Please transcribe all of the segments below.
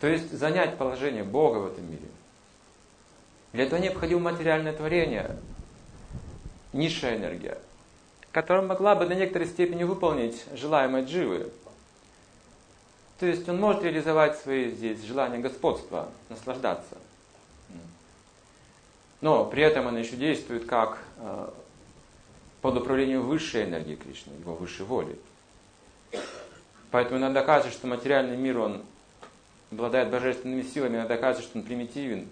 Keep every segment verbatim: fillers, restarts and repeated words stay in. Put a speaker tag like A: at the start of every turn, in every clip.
A: То есть занять положение Бога в этом мире. Для этого необходимо материальное творение, низшая энергия, которая могла бы до некоторой степени выполнить желаемое дживы. То есть он может реализовать свои здесь желания господства, наслаждаться. Но при этом он еще действует как э, под управлением высшей энергии Кришны, его высшей воли. Поэтому иногда кажется, что материальный мир, он обладает божественными силами, иногда кажется, что он примитивен,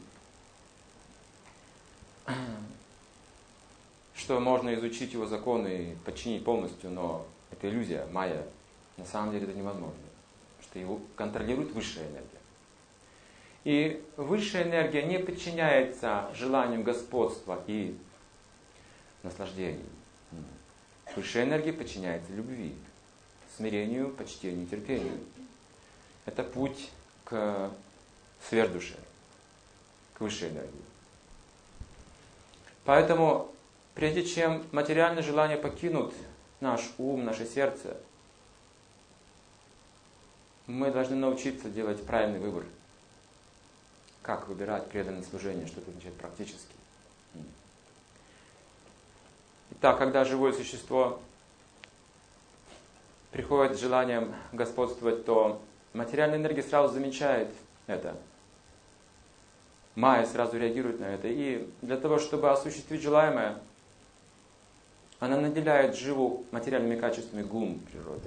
A: что можно изучить его законы и подчинить полностью, но это иллюзия, майя. На самом деле это невозможно, что его контролирует высшая энергия. И высшая энергия не подчиняется желаниям господства и наслаждений. Высшая энергия подчиняется любви, смирению, почтению, терпению. Это путь к сверхдуше, к высшей энергии. Поэтому, прежде чем материальные желания покинут наш ум, наше сердце, мы должны научиться делать правильный выбор. Как выбирать преданное служение, что это означает практически. Итак, когда живое существо приходит с желанием господствовать, то материальная энергия сразу замечает это. Майя сразу реагирует на это. И для того, чтобы осуществить желаемое, она наделяет живу материальными качествами гун природы.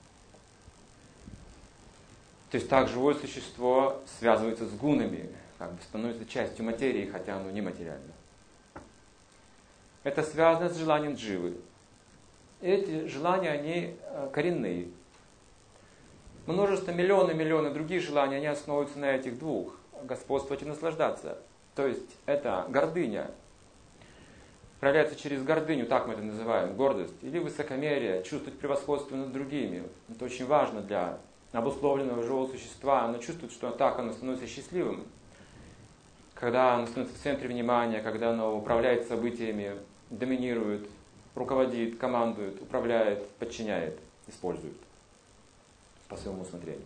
A: То есть так живое существо связывается с гунами, как бы становится частью материи, хотя оно не материально. Это связано с желанием дживы. Эти желания, они коренные. Множество, миллионы, миллионы других желаний, они основываются на этих двух. Господствовать и наслаждаться. То есть это гордыня. Проявляется через гордыню, так мы это называем, гордость. Или высокомерие, чувствовать превосходство над другими. Это очень важно для обусловленного живого существа. Оно чувствует, что так оно становится счастливым. Когда оно становится в центре внимания, когда оно управляет событиями, доминирует, руководит, командует, управляет, подчиняет, использует по своему усмотрению.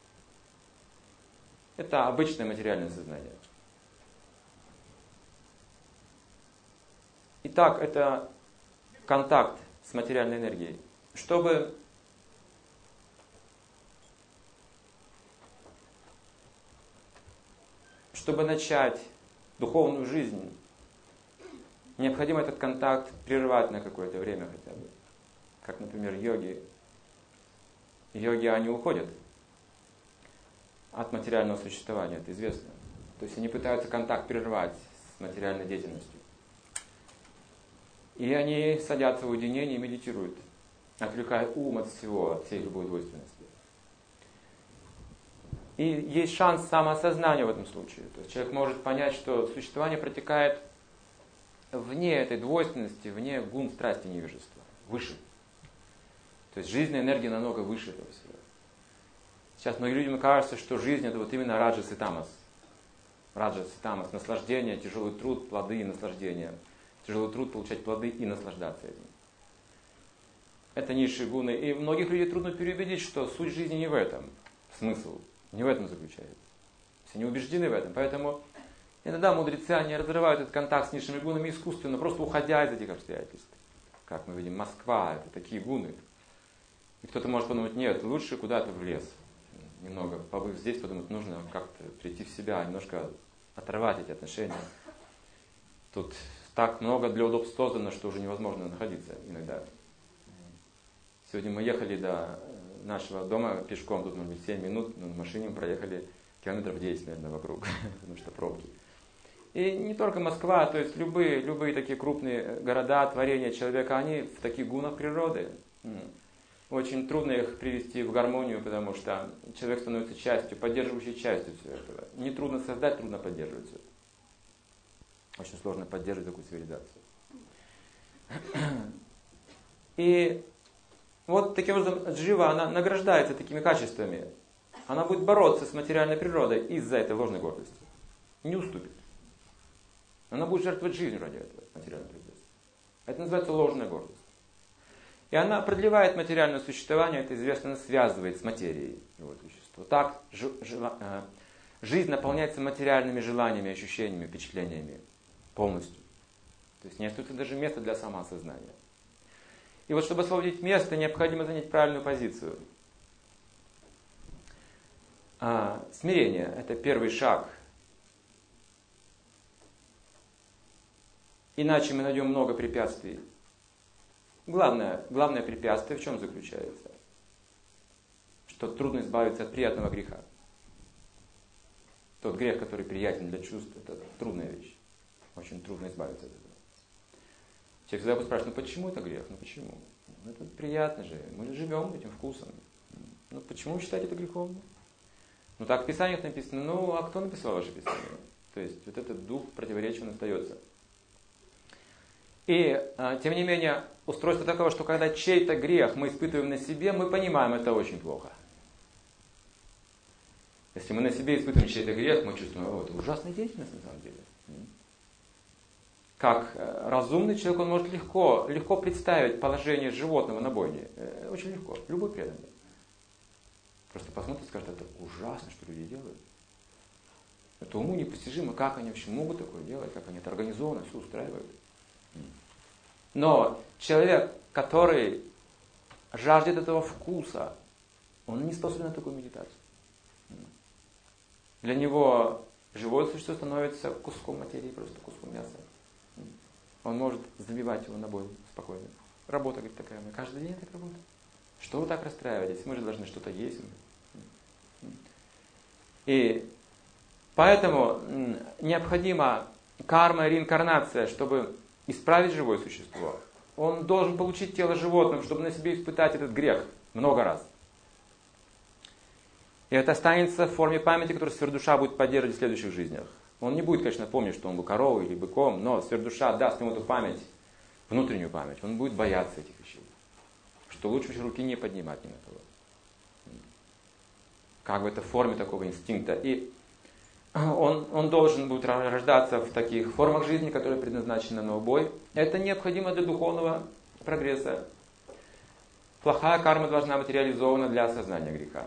A: Это обычное материальное сознание. Итак, это контакт с материальной энергией. Чтобы Чтобы начать духовную жизнь, необходимо этот контакт прервать на какое-то время хотя бы. Как, например, йоги. Йоги, они уходят от материального существования, это известно. То есть они пытаются контакт прервать с материальной деятельностью. И они садятся в уединение и медитируют, отвлекая ум от всего, от всей любой двойственности. И есть шанс самоосознания в этом случае. То есть человек может понять, что существование протекает вне этой двойственности, вне гун, страсти, невежества, выше. То есть жизненная энергия намного выше этого всего. Сейчас многим людям кажется, что жизнь это вот именно раджас и тамас. Раджас и тамас, наслаждение, тяжелый труд, плоды и наслаждение. Тяжелый труд получать плоды и наслаждаться этим. Это низшие гуны. И многих людей трудно переубедить, что суть жизни не в этом. Смысл не в этом заключается. Все не убеждены в этом. Поэтому иногда мудрецы, они разрывают этот контакт с низшими гунами искусственно, просто уходя из этих обстоятельств. Как мы видим, Москва, это такие гуны. И кто-то может подумать, нет, лучше куда-то в лес. Немного побыв здесь, подумать, нужно как-то прийти в себя, немножко оторвать эти отношения. Тут так много для удобств создано, что уже невозможно находиться иногда. Сегодня мы ехали до нашего дома пешком, тут, может быть, семь минут, но на машине мы проехали километров десять, наверное, вокруг, потому что пробки. И не только Москва, то есть любые, любые такие крупные города, творения человека, они в таких гунах природы. Очень трудно их привести в гармонию, потому что человек становится частью, поддерживающей частью всего этого. Не трудно создать, трудно поддерживать все. Очень сложно поддерживать такую цивилизацию. И вот таким образом джива, она награждается такими качествами. Она будет бороться с материальной природой из-за этой ложной гордости. Не уступит. Она будет жертвовать жизнью ради этого материальной гордости. Это называется ложная гордость. И она продлевает материальное существование, это известно, она связывает с материей его существа. Так жизнь наполняется материальными желаниями, ощущениями, впечатлениями полностью. То есть не остается даже места для самоосознания. И вот чтобы освободить место, необходимо занять правильную позицию. А, смирение – это первый шаг. Иначе мы найдем много препятствий. Главное, главное препятствие в чем заключается? Что трудно избавиться от приятного греха. Тот грех, который приятен для чувств, это трудная вещь. Очень трудно избавиться от этого. Человек всегда будет спрашивать, ну почему это грех? Ну почему? Ну это приятно же, мы же живем этим вкусом. Ну почему вы считаете это грехом? Ну так в Писаниях написано, ну а кто написал ваше Писание? То есть вот этот дух противоречия он остается. И, тем не менее, устройство таково, что когда чей-то грех мы испытываем на себе, мы понимаем, это очень плохо. Если мы на себе испытываем чей-то грех, мы чувствуем, о, это ужасная деятельность на самом деле. Как разумный человек, он может легко, легко представить положение животного на бойне. Очень легко, любой преданный. Просто посмотрит и скажет, это ужасно, что люди делают. Это уму непостижимо, как они вообще могут такое делать, как они это организованно все устраивают. Но человек, который жаждет этого вкуса, он не способен на такую медитацию. Для него живое существо становится куском материи, просто куском мяса. Он может забивать его на бой спокойно. Работа, говорит, такая, мы каждый день так работаем. Что вы так расстраиваетесь? Мы же должны что-то есть. И поэтому необходима карма и реинкарнация, чтобы исправить живое существо. Он должен получить тело животным, чтобы на себе испытать этот грех много раз. И это останется в форме памяти, которую сверхдуша будет поддерживать в следующих жизнях. Он не будет, конечно, помнить, что он был коровой или быком, но сверхдуша даст ему эту память, внутреннюю память. Он будет бояться этих вещей. Что лучше руки не поднимать ни на кого. Как бы это в форме такого инстинкта. И он, он должен будет рождаться в таких формах жизни, которые предназначены на убой. Это необходимо для духовного прогресса. Плохая карма должна быть реализована для осознания греха.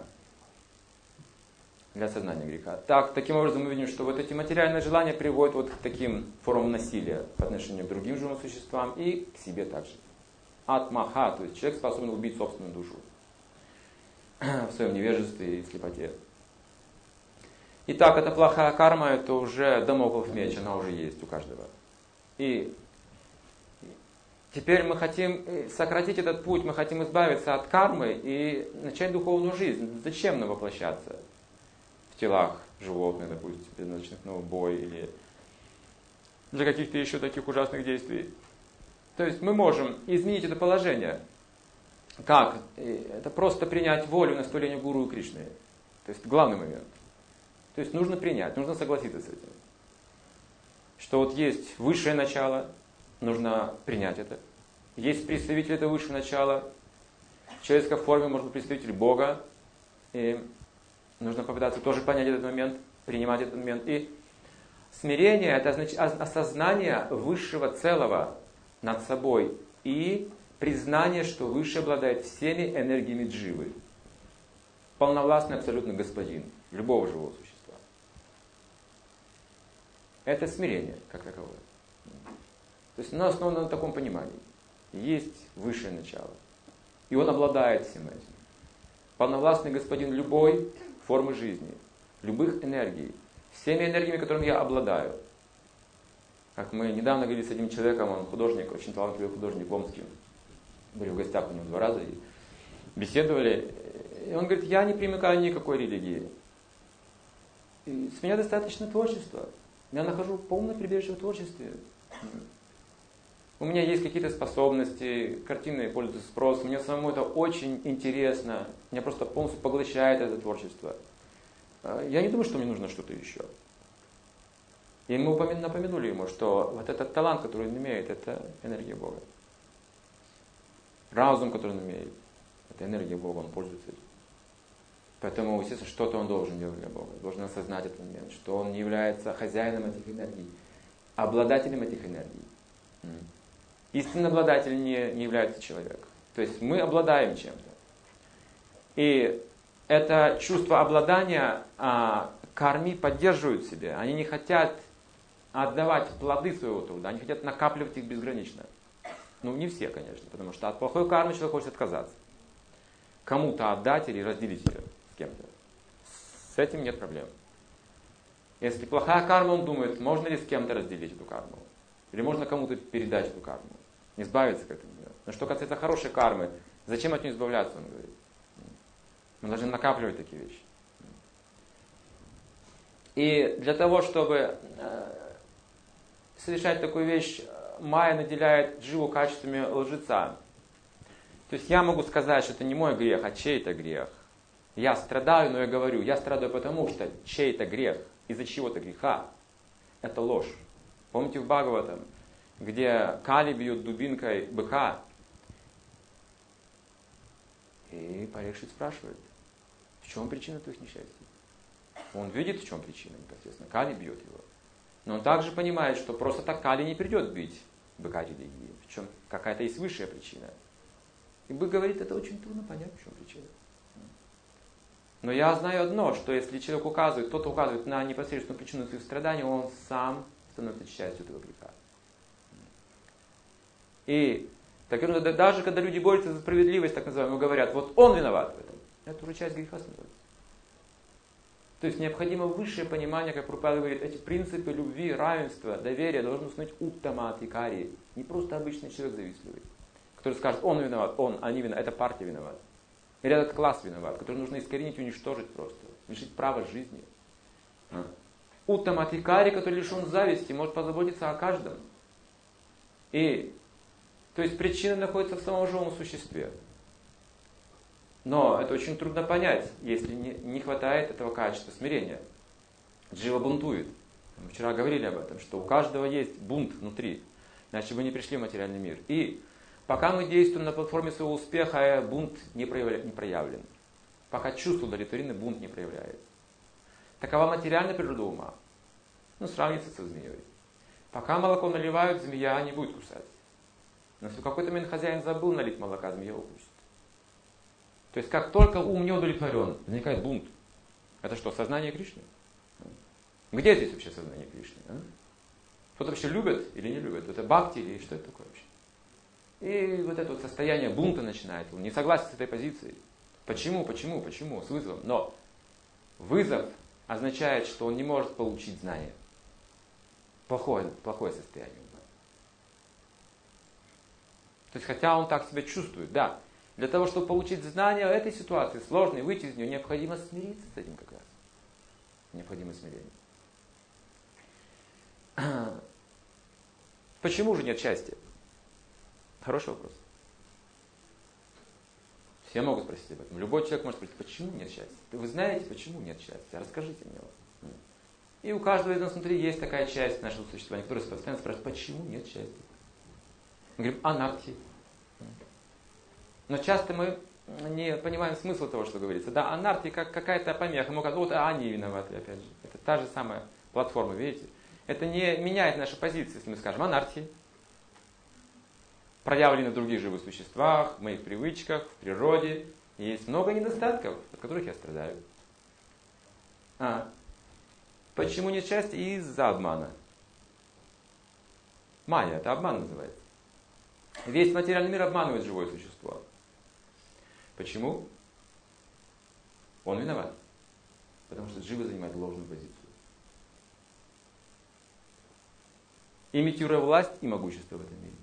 A: Для осознания греха. Так, таким образом мы видим, что вот эти материальные желания приводят вот к таким формам насилия по отношению к другим живым существам и к себе также. Атмаха, то есть человек способен убить собственную душу в своем невежестве и слепоте. Итак, эта плохая карма, это уже дамоклов меч, она уже есть у каждого. И теперь мы хотим сократить этот путь, мы хотим избавиться от кармы и начать духовную жизнь. Зачем нам воплощаться в телах животных, допустим, предназначенных на убой или для каких-то еще таких ужасных действий? То есть мы можем изменить это положение. Как? Это просто принять волю наставления Гуру и Кришны. То есть главный момент. То есть нужно принять, нужно согласиться с этим. Что вот есть высшее начало, нужно принять это. Есть представитель этого высшего начала. В человеческой форме может быть представитель Бога. И нужно попытаться тоже понять этот момент, принимать этот момент. И смирение – это осознание высшего целого над собой и признание, что Выше обладает всеми энергиями дживы. Полновластный абсолютно господин любого живого существа. Это смирение, как таковое. То есть на основе на таком понимании. Есть высшее начало. И он обладает всем этим. Полновластный господин любой формы жизни, любых энергий, всеми энергиями, которыми я обладаю. Как мы недавно говорили с одним человеком, он художник, очень талантливый художник в Омске. Были в гостях у него два раза и беседовали. И он говорит, я не примыкаю ни к какой религии. И с меня достаточно творчества. Я нахожу полное прибежище в творчестве. У меня есть какие-то способности, картины пользуются спросом. Мне самому это очень интересно. Меня просто полностью поглощает это творчество. Я не думаю, что мне нужно что-то еще. И мы напомянули ему, что вот этот талант, который он имеет, это энергия Бога. Разум, который он имеет, это энергия Бога, он пользуется этим. Поэтому, естественно, что-то он должен делать для Бога. Должен осознать этот момент, что он не является хозяином этих энергий, обладателем этих энергий. Истинный обладатель не, не является человек. То есть мы обладаем чем-то. И это чувство обладания, а, карми поддерживают себя. Они не хотят отдавать плоды своего труда, они хотят накапливать их безгранично. Ну, не все, конечно, потому что от плохой кармы человек хочет отказаться. Кому-то отдать или разделить ее с кем-то. С этим нет проблем. Если плохая карма, он думает, можно ли с кем-то разделить эту карму. Или можно кому-то передать эту карму. Избавиться как-то. Но что касается хорошей кармы, зачем от нее избавляться, он говорит. Мы должны накапливать такие вещи. И для того, чтобы совершать такую вещь, майя наделяет дживу качествами лжеца. То есть я могу сказать, что это не мой грех, а чей-то грех. Я страдаю, но я говорю, я страдаю потому, что чей-то грех, из-за чего-то греха. Это ложь. Помните в Бхагаватам, где Кали бьет дубинкой быка, и Парикшит спрашивает, в чем причина твоих несчастий? Он видит, в чем причина, непосредственно. Кали бьет его. Но он также понимает, что просто так Кали не придет бить быка религии. Причем какая-то есть высшая причина. И бык говорит, это очень трудно понять, в чем причина. Но я знаю одно, что если человек указывает, кто-то указывает на непосредственную причину своих страданий, он сам становится частью этого греха. И так, даже когда люди борются за справедливость, так называемую, говорят, вот он виноват в этом, это уже часть греха становится. То есть необходимо высшее понимание, как Прабхупада говорит, эти принципы любви, равенства, доверия должны установить уттама адхикари. Не просто обычный человек завистливый, который скажет, он виноват, он, они виноваты, эта партия виновата. Или этот класс виноват, который нужно искоренить, уничтожить просто, лишить права жизни. Уттама адхикари, который лишен зависти, может позаботиться о каждом. И, то есть причина находится в самом живом существе. Но это очень трудно понять, если не, не хватает этого качества смирения. Джива бунтует. Мы вчера говорили об этом, что у каждого есть бунт внутри, иначе бы не пришли в материальный мир. И пока мы действуем на платформе своего успеха, бунт не проявлен. Не проявлен. Пока чувство удовлетворены, бунт не проявляется. Такова материальная природа ума. Ну, сравнится со змеей. Пока молоко наливают, змея не будет кусать. Но если в какой-то момент хозяин забыл налить молока, змея укусит. То есть, как только ум не удовлетворен, возникает бунт. Это что, сознание Кришны? Где здесь вообще сознание Кришны? А? Кто-то вообще любит или не любит? Это бхакти или что это такое вообще? И вот это вот состояние бунта начинает. Он не согласен с этой позицией. Почему, почему, почему? С вызовом. Но вызов означает, что он не может получить знание. Плохое, плохое состояние. То есть, хотя он так себя чувствует, да. Для того, чтобы получить знания этой ситуации, сложной, выйти из нее, необходимо смириться с этим как раз. Необходимо смирение. Почему же нет счастья? Хороший вопрос. Все могут спросить об этом. Любой человек может спросить, почему нет счастья? Вы знаете, почему нет счастья? Расскажите мне. И у каждого из нас внутри есть такая часть нашего существования, которая постоянно спрашивает, почему нет счастья? Мы говорим, анархия. Но часто мы не понимаем смысл того, что говорится. Да, анархия как какая-то помеха. Мы говорим, вот они виноваты, опять же. Это та же самая платформа, видите? Это не меняет нашу позицию, если мы скажем анархия. Проявлены в других живых существах, в моих привычках, в природе. И есть много недостатков, от которых я страдаю. А. Почему нет счастья? Из-за обмана. Майя, это обман называется. Весь материальный мир обманывает живое существо. Почему? Он виноват. Потому что джива занимает ложную позицию. Имитируя власть и могущество в этом мире.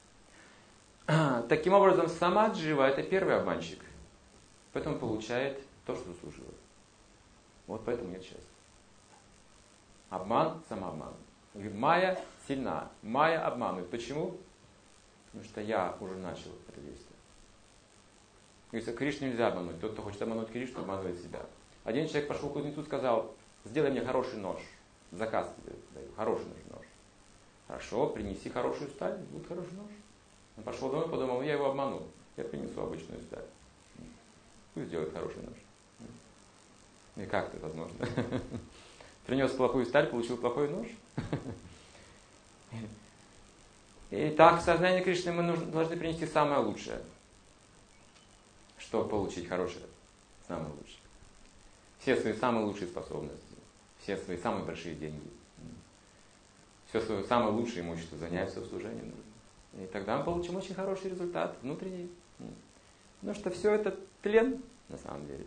A: Таким образом, сама джива это первый обманщик. Поэтому получает то, что заслужила. Вот поэтому нет счастья. Обман, самообман. Майя сильна. Майя обманывает. Почему? Потому что я уже начал это действие. Говорится, Кришну нельзя обмануть. Тот, кто хочет обмануть Кришну, обманывает себя. Один человек пошел к кузнецу и сказал, сделай мне хороший нож. Заказ тебе даю. Хороший нож. Хорошо, принеси хорошую сталь, будет хороший нож. Он пошел домой и подумал, я его обманул. Я принесу обычную сталь. Пусть сделает хороший нож. И как это возможно? Принес плохую сталь, получил плохой нож? И так в сознании Кришны мы нужно, должны принести самое лучшее, чтобы получить хорошее, самое лучшее. Все свои самые лучшие способности. все свои самые большие деньги, все свое самое лучшее имущество занять все в служении нужно. И тогда мы получим очень хороший результат внутренний. Потому что все это тлен на самом деле.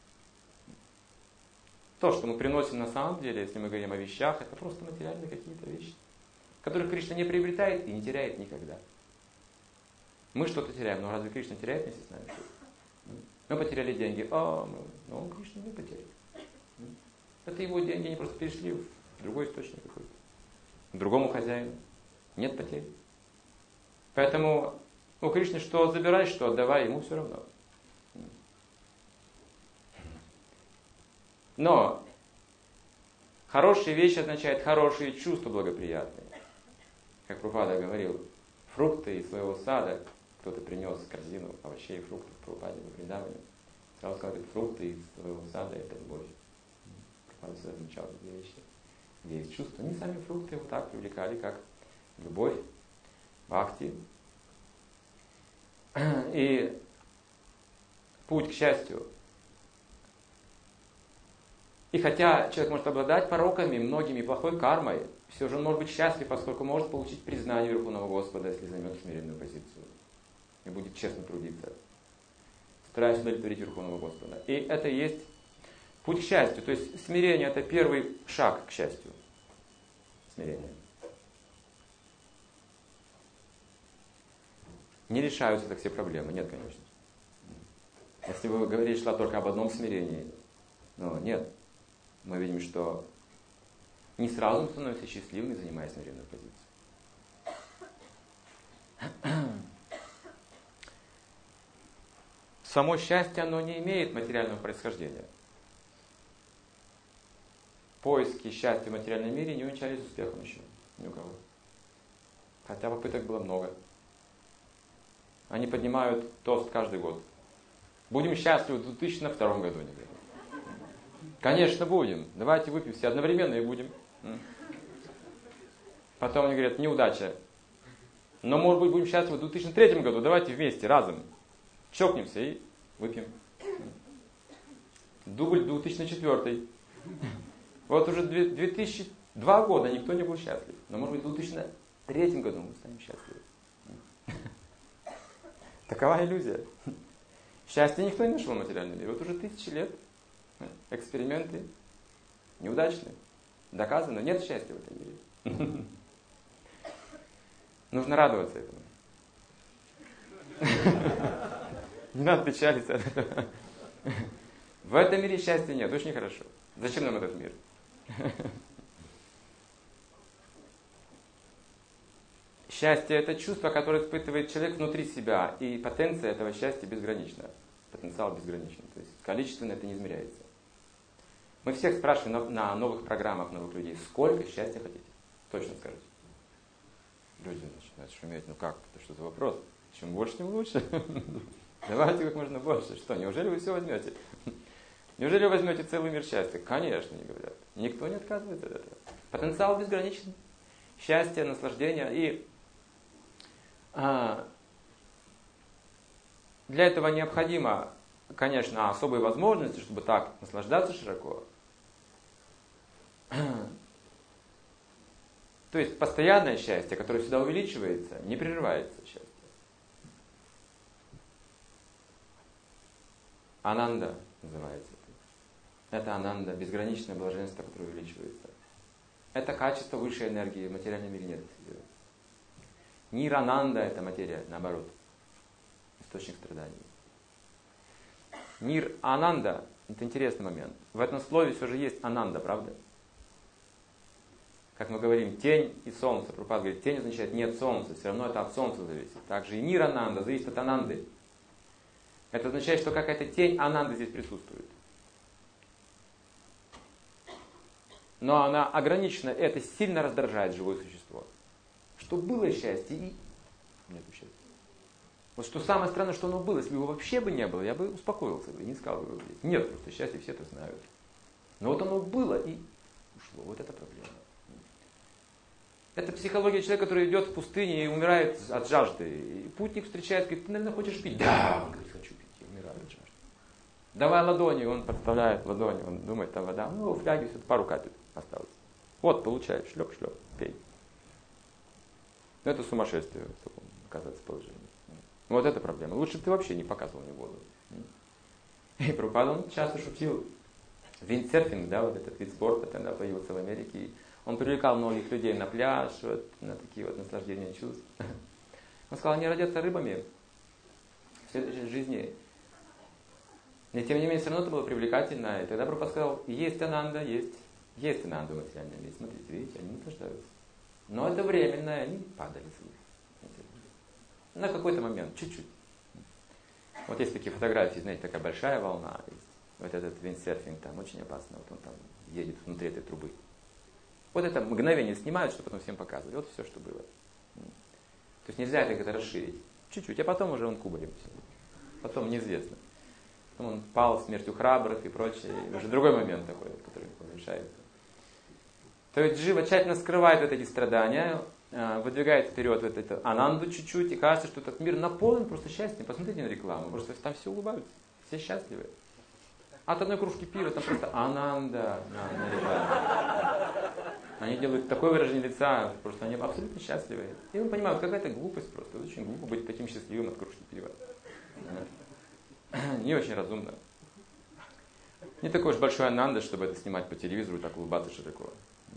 A: То, что мы приносим на самом деле, если мы говорим о вещах, это просто материальные какие-то вещи, которых Кришна не приобретает и не теряет никогда. Мы что-то теряем, но разве Кришна теряет вместе с нами что-то? Мы потеряли деньги, а мы, ну, Кришна не потерял. Это его деньги, они просто перешли в другой источник какой-то, к другому хозяину. Нет потерь. Поэтому у Кришны что забирай, что отдавай, ему все равно. Но хорошие вещи означают хорошие чувства благоприятные. Как Прабхупада говорил, фрукты из своего сада, кто-то принес корзину овощей и фруктов Прабхупаде во Вриндаване. Сразу сказал, что фрукты из своего сада – это любовь. Прабхупада всегда замечал эти вещи, где есть чувства. Они сами фрукты вот так привлекали, как любовь, бхакти. И путь к счастью. И хотя человек может обладать пороками, многими, плохой кармой, все же он может быть счастлив, поскольку может получить признание Верховного Господа, если займет смиренную позицию. И будет честно трудиться, стараясь удовлетворить Верховного Господа. И это и есть путь к счастью. То есть смирение – это первый шаг к счастью. Смирение. Не решаются так все проблемы. Нет, конечно. Если бы говорили, шла только об одном смирении, но нет. Мы видим, что не сразу мы становимся счастливыми, занимая смиренную позицию. Само счастье, оно не имеет материального происхождения. Поиски счастья в материальном мире не увенчались успехом еще ни у кого. Хотя попыток было много. Они поднимают тост каждый год. Будем счастливы в две тысячи втором году, они говорят. Конечно, будем. Давайте выпьем все одновременно и будем. Потом они говорят, неудача. Но, может быть, будем счастливы в две тысячи третьем году. Давайте вместе, разом. Чокнемся и выпьем. Дубль две тысячи четвёртый. Вот уже две тысячи два года никто не был счастлив. Но, может быть, в две тысячи третьем году мы станем счастливы. Такова иллюзия. Счастья никто не нашел в материальном мире. Вот уже тысячи лет. Эксперименты неудачные. Доказано, нет счастья в этом мире. Нужно радоваться этому. Не надо печалиться от этого. В этом мире счастья нет, очень хорошо. Зачем нам этот мир? Счастье – это чувство, которое испытывает человек внутри себя, и потенция этого счастья безгранична. Потенциал безграничен, то есть количественно это не измеряется. Мы всех спрашиваем на, на новых программах новых людей, сколько счастья хотите? Точно скажите. Люди начинают шуметь, ну как, это что за вопрос? Чем больше, тем лучше. Давайте как можно больше. Что, неужели вы все возьмете? Неужели вы возьмете целый мир счастья? Конечно, не говорят. Никто не отказывается от этого. Потенциал безграничен. Счастье, наслаждение. И а, для этого необходимо, конечно, особые возможности, чтобы так наслаждаться широко. То есть постоянное счастье, которое всегда увеличивается, не прерывается счастье. Ананда называется это. Это ананда, безграничное блаженство, которое увеличивается. Это качество высшей энергии, в материальном мире нет. Нир-ананда – это материя, наоборот. Источник страданий. Нир-ананда – это интересный момент. В этом слове все же есть ананда, правда? Как мы говорим, тень и солнце. Прабхупада говорит, тень означает нет солнца, все равно это от солнца зависит. Также и нир-ананда зависит от ананды. Это означает, что какая-то тень ананды здесь присутствует. Но она ограничена, это сильно раздражает живое существо. Что было счастье и нет счастья. Вот что самое странное, что оно было. Если бы его вообще бы не было, я бы успокоился бы и не сказал бы его здесь. Нет, просто счастье все это знают. Но вот оно было и ушло. Вот это проблема. Это психология человека, который идет в пустыне и умирает от жажды. И путник встречает, говорит, ты, наверное, хочешь пить? Да, он говорит, хочу пить, я умираю от жажды. Давай ладони, он подставляет ладони, он думает, там вода, ну, в фляге все, пару капель. осталось. Вот, получаешь, шлеп-шлеп, пей. Но это сумасшествие, в таком оказаться положении. Вот это проблема. Лучше бы ты вообще не показывал мне воду. И Прабхупада, он часто шутил. Виндсерфинг, да, вот этот вид спорта тогда появился в Америке. Он привлекал многих людей на пляж, вот, на такие вот наслаждения чувств. Он сказал, они родятся рыбами в следующей жизни. И тем не менее, все равно это было привлекательно. И тогда Прабхупада сказал, есть ананда, есть, есть ананда в материальном мире. Смотрите, видите, они наслаждаются. Но это временно, они падали с них. На какой-то момент, чуть-чуть. Вот есть такие фотографии, знаете, такая большая волна. Есть. Вот этот виндсерфинг там очень опасно. Вот он там едет внутри этой трубы. Вот это мгновение снимают, чтобы потом всем показывать. Вот все, что было. То есть нельзя это расширить. Чуть-чуть, а потом уже он кубарем. Потом неизвестно. Потом он пал смертью храбрых и прочее. И уже другой момент такой, который помешает. То есть Джива тщательно скрывает вот эти страдания, выдвигает вперед вот эту ананду чуть-чуть, и кажется, что этот мир наполнен просто счастьем. Посмотрите на рекламу, просто там все улыбаются, все счастливы. От одной кружки пива там просто ананда. Они делают такое выражение лица, просто они абсолютно счастливы. И вы понимаете, какая-то глупость просто, очень глупо быть таким счастливым от кружки пива. Не очень разумно. Не такой уж большой ананда, чтобы это снимать по телевизору и так улыбаться широко.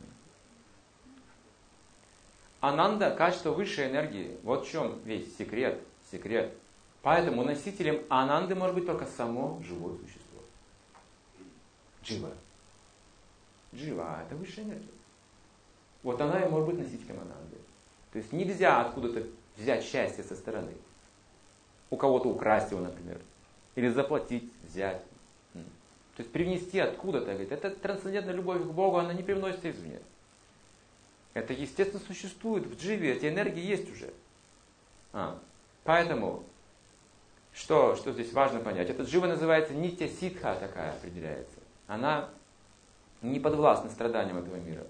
A: Ананда – качество высшей энергии. Вот в чем весь секрет. секрет. Поэтому носителем ананды может быть только само живое существо. Джива. Джива – это высшая энергия. Вот она и может быть носителем ананды. То есть нельзя откуда-то взять счастье со стороны. У кого-то украсть его, например. Или заплатить, взять. То есть привнести откуда-то. Говорит, это трансцендентная любовь к Богу, она не привносится извне. Это, естественно, существует в дживе, эти энергии есть уже. А, поэтому, что, что здесь важно понять? Эта джива называется нитья ситха такая определяется. Она не подвластна страданиям этого мира.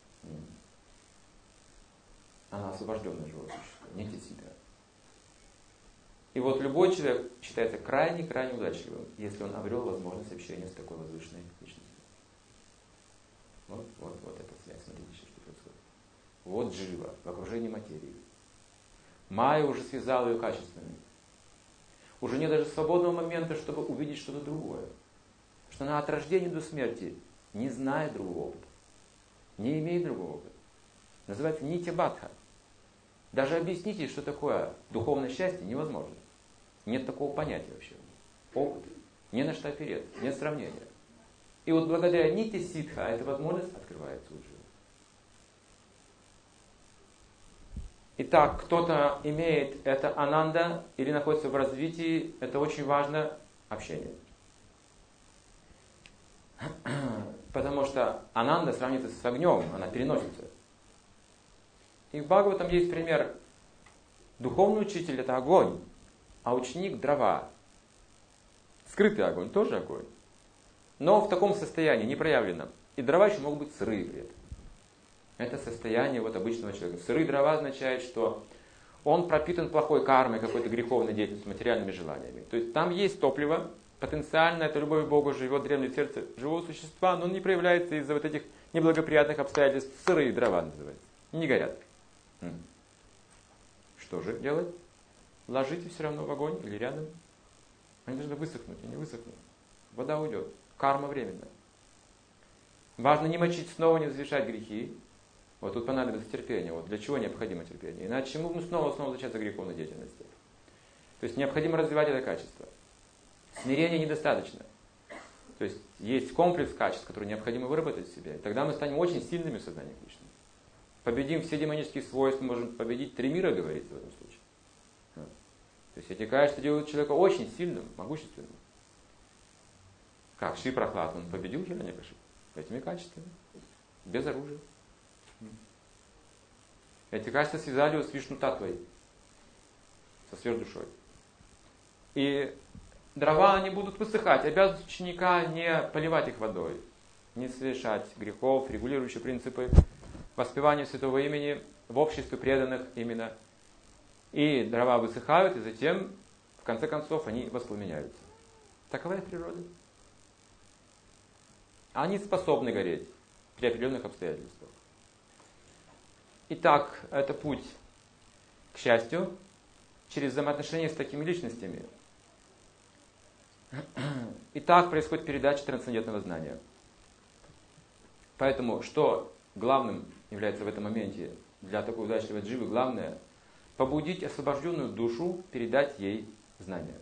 A: Она освобожденная живое существо, нитья ситха. И вот любой человек считается крайне-крайне удачливым, если он обрел возможность общения с такой возвышенной личностью. Вот, вот, вот эта связь, смотрите, что происходит. Вот джива в окружении материи. Майя уже связала ее качествами. Уже нет даже свободного момента, чтобы увидеть что-то другое. Что она от рождения до смерти не знает другого опыта. Не имеет другого опыта. Называется нитья бадха. Даже объяснить ей, что такое духовное счастье, невозможно. Нет такого понятия вообще. Опыт. Не на что опереться, нет сравнения. И вот благодаря нити ситха эта возможность открывается у дживы. Итак, кто-то имеет это ананда или находится в развитии, это очень важно общение. Потому что ананда сравнится с огнем, она переносится. И в Бхагаватам есть пример. Духовный учитель – это огонь, а ученик – дрова. Скрытый огонь – тоже огонь. Но в таком состоянии, непроявленном. И дрова еще могут быть сырые при этом. Это состояние вот обычного человека. Сырые дрова означает, что он пропитан плохой кармой, какой-то греховной деятельностью, материальными желаниями. То есть там есть топливо, потенциально это любовь к Богу живет в древнем сердце живого существа, но он не проявляется из-за вот этих неблагоприятных обстоятельств. Сырые дрова называется. Не горят. Что же делать? Ложите все равно в огонь или рядом. Они должны высохнуть, они высохнут. Вода уйдет. Карма временная. Важно не мочить снова, не взвешать грехи. Вот тут понадобится терпение. Вот для чего необходимо терпение? Иначе мы будем снова-снова возвращаться к греховной деятельности. То есть необходимо развивать это качество. Смирения недостаточно. То есть есть комплекс качеств, которые необходимо выработать в себе. И тогда мы станем очень сильными в сознании Кришны. Победим все демонические свойства, можем победить три мира, говорится в этом случае. То есть эти качества делают человека очень сильным, могущественным. Как Шри Прахлад, он победил Хирanyакашипу этими качествами, без оружия. Эти качества связали его с Вишну Татвой, со сверхдушой. И дрова, они будут высыхать. Обязанность ученика не поливать их водой, не совершать грехов, регулирующие принципы воспевания святого имени в обществе преданных именно. И дрова высыхают, и затем, в конце концов, они воспламеняются. Такова их природа. Они способны гореть. при определенных обстоятельствах. Итак, это путь к счастью через взаимоотношения с такими личностями. И так происходит передача трансцендентного знания. Поэтому, что главным является в этом моменте для такой удачливой дживы? Главное – побудить освобожденную душу, передать ей знания.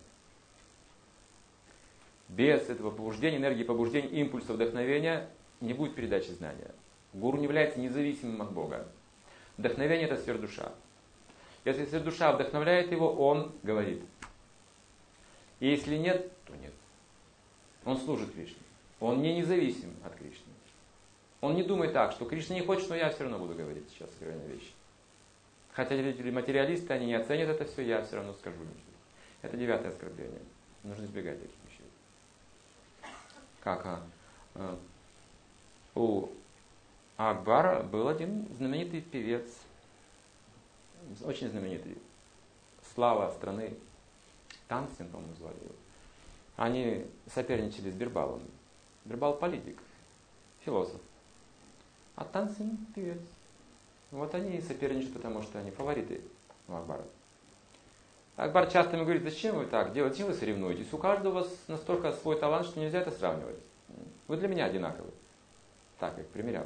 A: Без этого побуждения, энергии побуждения, импульса, вдохновения не будет передачи знания. Гуру не является независимым от Бога. Вдохновение – это сверхдуша. Если сверхдуша вдохновляет его, он говорит. И если нет, то нет. Он служит Кришне. Он не независим от Кришны. Он не думает так, что Кришна не хочет, но я все равно буду говорить сейчас сокровенные вещи. Хотя материалисты, они не оценят это все, я все равно скажу. Это девятое оскорбление. Нужно избегать таких вещей. Как а, а, у Акбара был один знаменитый певец, очень знаменитый, слава страны, Тансин, по-моему, звали его. Они соперничали с Бирбалом. Бирбал политик, философ. А Тансин певец. Вот они и соперничают, потому что они фавориты у Акбара. Акбар часто ему говорит: зачем вы так делаете, зачем вы соревнуетесь? У каждого у вас настолько свой талант, что нельзя это сравнивать. Вы для меня одинаковы. Так, их примерял.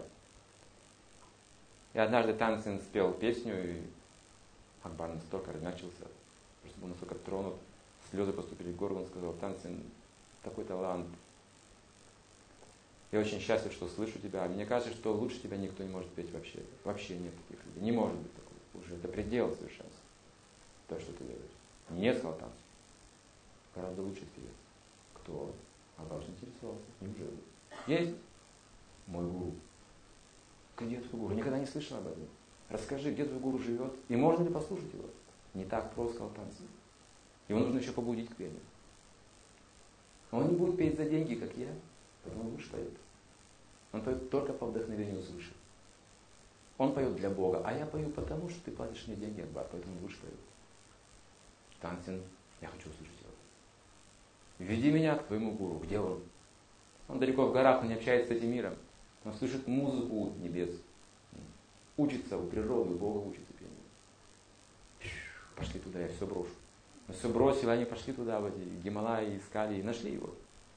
A: И однажды Тансин спел песню, и Акбар настолько размягчился, просто был настолько тронут, слезы поступили в горло, он сказал: Тансин, такой талант. Я очень счастлив, что слышу тебя. Мне кажется, что лучше тебя никто не может петь вообще. Вообще нет таких людей. Не может быть такого. Уже это предел совершенства. То, что ты делаешь. Нет, сказал Тансин. Гораздо лучший певец. Кто? Акбар интересовался. Неужели? Есть мой гуру. Где твой гуру? Никогда не слышал об этом. Расскажи, где твой гуру живет, и можно ли послушать его? Не так просто, сказал Тансин. Его нужно еще побудить к пению. Он не будет петь за деньги, как я, потому он лучше поет. Он поет только по вдохновению свыше. Он поет для Бога, а я пою потому, что ты платишь мне деньги, Акбар, поэтому лучше поет. Тансин, я хочу услышать его. Веди меня к твоему гуру. Где он? Он далеко в горах, он не общается с этим миром. Он слышит музыку небес. Учится у природы, у Бога учится пению. Пошли туда, я все брошу. Он все бросил, они пошли туда, в эти Гималаи, искали и нашли его.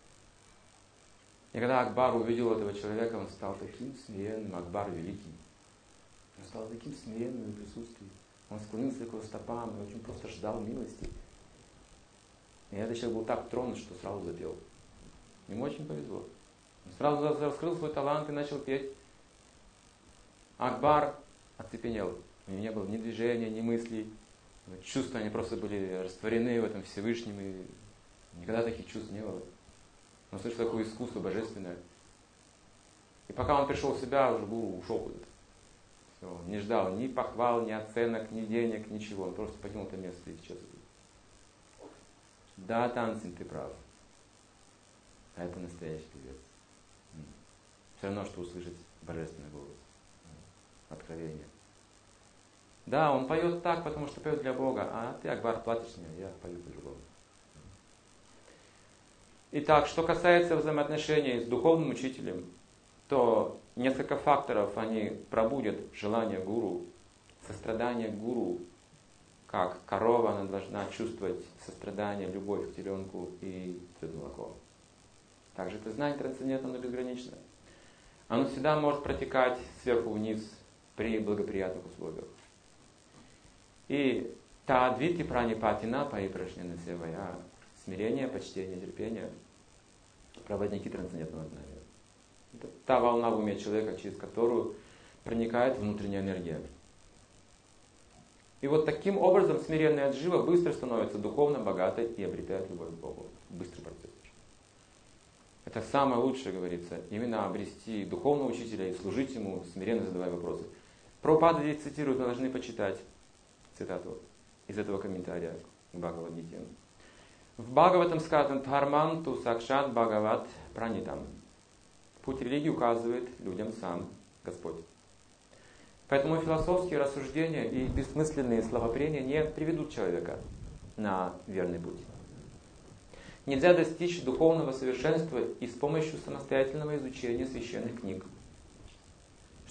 A: И когда Акбар увидел этого человека, он стал таким смиренным, Акбар великий. Он стал таким смиренным в присутствии. Он склонился к его стопам и очень просто ждал милости. И этот человек был так тронут, что сразу запел. Ему очень повезло. Он сразу раскрыл свой талант и начал петь. Акбар оцепенел. У него не было ни движения, ни мыслей. Чувства, они просто были растворены в этом Всевышнем. И никогда таких чувств не было. Он слышал такое искусство божественное. И пока он пришел в себя, уже гуру ушел куда-то. Все, он не ждал ни похвал, ни оценок, ни денег, ничего. Он просто покинул это место и исчез. Да, Тансин, ты прав. А это настоящий певец. Все равно, что услышать божественный голос. Откровение. Да, он поет так, потому что поет для Бога, а ты, Акбар, платишь мне, я пою по-другому. Итак, что касается взаимоотношений с духовным учителем, то несколько факторов, они пробудят желание гуру, сострадание гуру, как корова, она должна чувствовать сострадание, любовь к теленку и пьет молоко. Также это знание трансцендентно, но безгранично. Оно всегда может протекать сверху вниз при благоприятных условиях. И та адвити пранипатина парипрашнена севая, смирение, почтение, терпение, проводники трансцендентного знания. Это та волна в уме человека, через которую проникает внутренняя энергия. И вот таким образом смиренная джива быстро становится духовно богатой и обретает любовь к Богу. Быстрый процесс. Это самое лучшее, говорится, именно обрести духовного учителя и служить ему, смиренно задавая вопросы. Прабхупада здесь цитирует, мы должны почитать цитату из этого комментария к Бхагавад-гите. В Бхагаватам сказано «Дхарманту сакшат Бхагават пранитам». Путь религии указывает людям сам Господь. Поэтому философские рассуждения и бессмысленные словопрения не приведут человека на верный путь. Нельзя достичь духовного совершенства и с помощью самостоятельного изучения священных книг.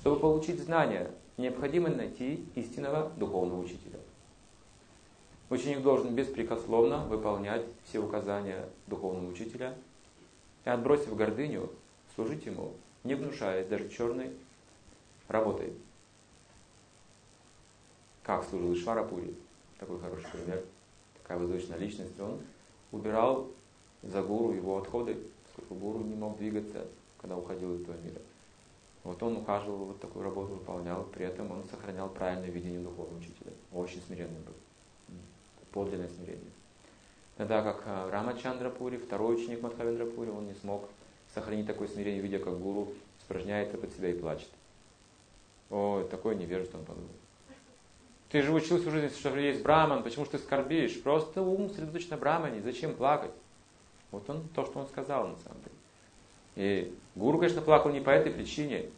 A: Чтобы получить знания, необходимо найти истинного духовного учителя. Ученик должен беспрекословно выполнять все указания духовного учителя и, отбросив гордыню, служить ему, не гнушаясь даже черной работой. Как служил Ишварапури, такой хороший пример, такая возвышенная личность. Он убирал за гуру его отходы, поскольку гуру не мог двигаться, когда уходил из этого мира. Вот он ухаживал, вот такую работу выполнял, при этом он сохранял правильное видение духовного учителя. Очень смиренный был. Подлинное смирение. Тогда как Рамачандра Пури, второй ученик Мадхавендра Пури, он не смог сохранить такое смирение, видя, как гуру испражняется под себя и плачет. Ой, такое невежество, он подумал. Ты же учился всю жизнь, что есть браман, почему же ты скорбишь? Просто ум сосредоточен на брамане, зачем плакать? Вот он, то, что он сказал на самом деле. И гуру, конечно, плакал не по этой причине.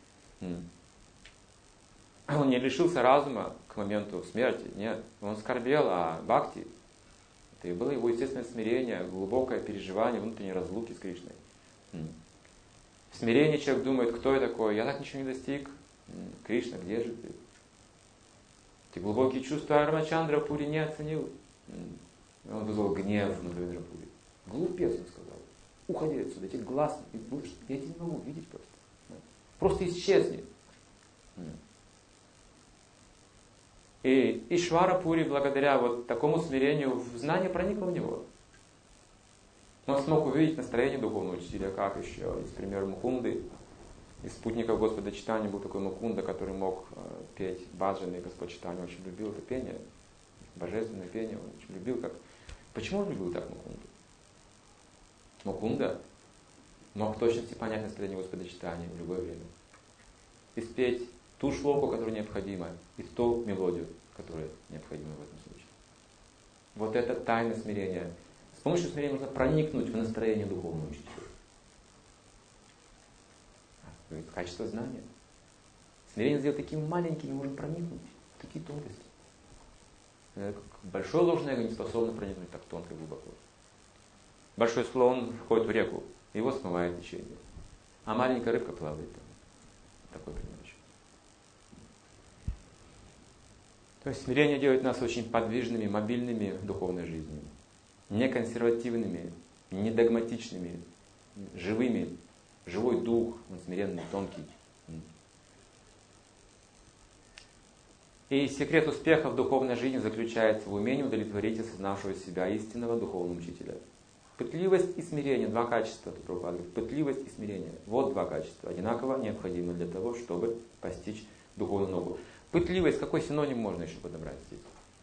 A: Он не лишился разума к моменту смерти, нет. Он скорбел о бхакти. Это и было его естественное смирение, глубокое переживание внутренней разлуки с Кришной. В смирении человек думает, кто я такой? Я так ничего не достиг. Кришна, где же ты? Эти глубокие чувства Рамачандра Пури не оценил. Он вызвал гнев на Мадхавендра Пури. Глупец, он сказал. Уходи отсюда, эти глаз, я тебя не могу видеть просто. Просто исчезни. И Ишвара Пури, благодаря вот такому смирению, в знание проникло в него. Он смог увидеть настроение духовного учителя, как еще, из примера Мукунды. Из спутников Господа Чайтаньи был такой Мукунда, который мог э, петь баджаны, и Господь Чайтанья очень любил это пение, божественное пение, он очень любил. Как... Почему он любил так Мукунду? Мукунда мог в точности понять настроение Господа Чайтаньи в любое время. И спеть ту шлоку, которая необходима, и ту мелодию, которая необходима в этом случае. Вот это тайна смирения. С помощью смирения можно проникнуть в настроение духовного учителя. Это качество знания. Смирение сделать таким маленьким, можно проникнуть в такие тонкости. Большое ложное эго не способно проникнуть так тонко и глубоко. Большой слон входит в реку, его смывает течение. А маленькая рыбка плавает там. Такой пример. То есть смирение делает нас очень подвижными, мобильными в духовной жизни. Не консервативными, не догматичными, живыми. Живой дух, он смиренный, тонкий. И секрет успеха в духовной жизни заключается в умении удовлетворить осознавшего себя истинного духовного учителя. Пытливость и смирение, два качества, это Прабхупада говорит. Пытливость и смирение. Вот два качества, одинаково необходимы для того, чтобы постичь духовную науку. Пытливость, какой синоним можно еще подобрать здесь?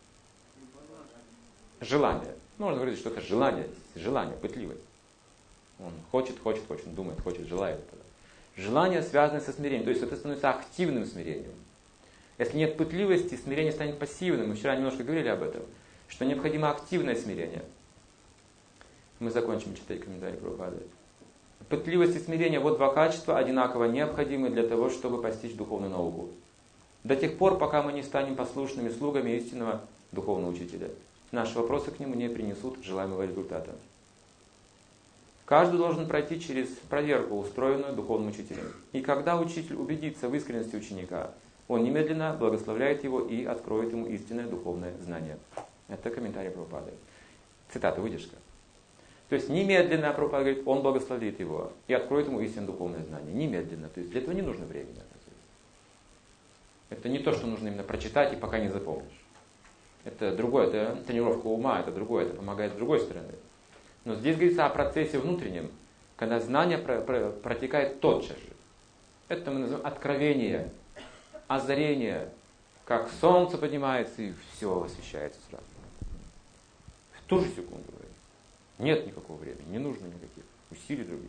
A: Желание. Можно говорить, что это желание, желание, пытливость. Он хочет, хочет, хочет, он думает, хочет, желает. Желание связано со смирением, то есть это становится активным смирением. Если нет пытливости, смирение станет пассивным. Мы вчера немножко говорили об этом, что необходимо активное смирение. Мы закончим читать комментарий Прабхупады. Пытливость и смирение, вот два качества, одинаково необходимы для того, чтобы постичь духовную науку. До тех пор, пока мы не станем послушными слугами истинного духовного учителя. Наши вопросы к нему не принесут желаемого результата. Каждый должен пройти через проверку, устроенную духовным учителем. И когда учитель убедится в искренности ученика, он немедленно благословляет его и откроет ему истинное духовное знание. Это комментарий Прабхупады. Цитата, выдержка. То есть немедленно, Прабхупада говорит, он благословит его и откроет ему истинное духовное знание. Немедленно. То есть для этого не нужно времени. Это не то, что нужно именно прочитать и пока не запомнишь. Это другое, это тренировка ума, это другое, это помогает с другой стороны. Но здесь говорится о процессе внутреннем, когда знание про, про, протекает тотчас же. Это мы называем откровение, озарение, как солнце поднимается и все освещается сразу. В ту же секунду. Нет никакого времени, не нужно никаких усилий других.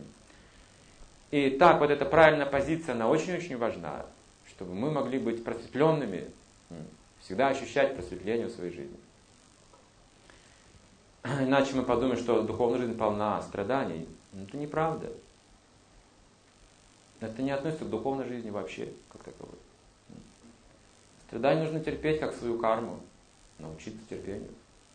A: И так вот эта правильная позиция, она очень-очень важна, чтобы мы могли быть просветленными, всегда ощущать просветление в своей жизни. Иначе мы подумаем, что духовная жизнь полна страданий. Но это неправда. Это не относится к духовной жизни вообще, как таковой. Страдания нужно терпеть как свою карму, научиться терпению.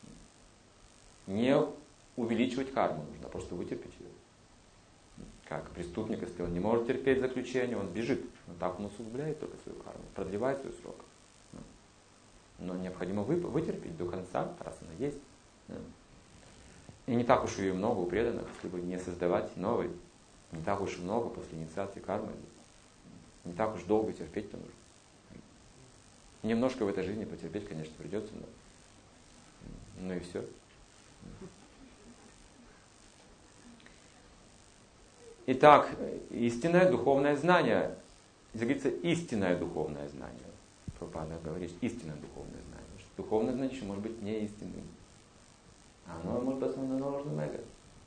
A: Не увеличивать карму нужно, а просто вытерпеть ее. Как преступник, если он не может терпеть заключение, он бежит Но так он усугубляет только свою карму, продлевает свой срок. Но необходимо вытерпеть до конца, раз она есть. И не так уж и много у преданных, если бы не создавать новый. Не так уж и много после инициации кармы. Не так уж долго терпеть-то нужно. Немножко в этой жизни потерпеть, конечно, придется, но ну и все. Итак, истинное духовное знание. Здесь говорится истинное духовное знание. Прабхупада говорит, истинное духовное знание. Духовное знание еще может быть не истинным. Оно может быть основано на ложном эго.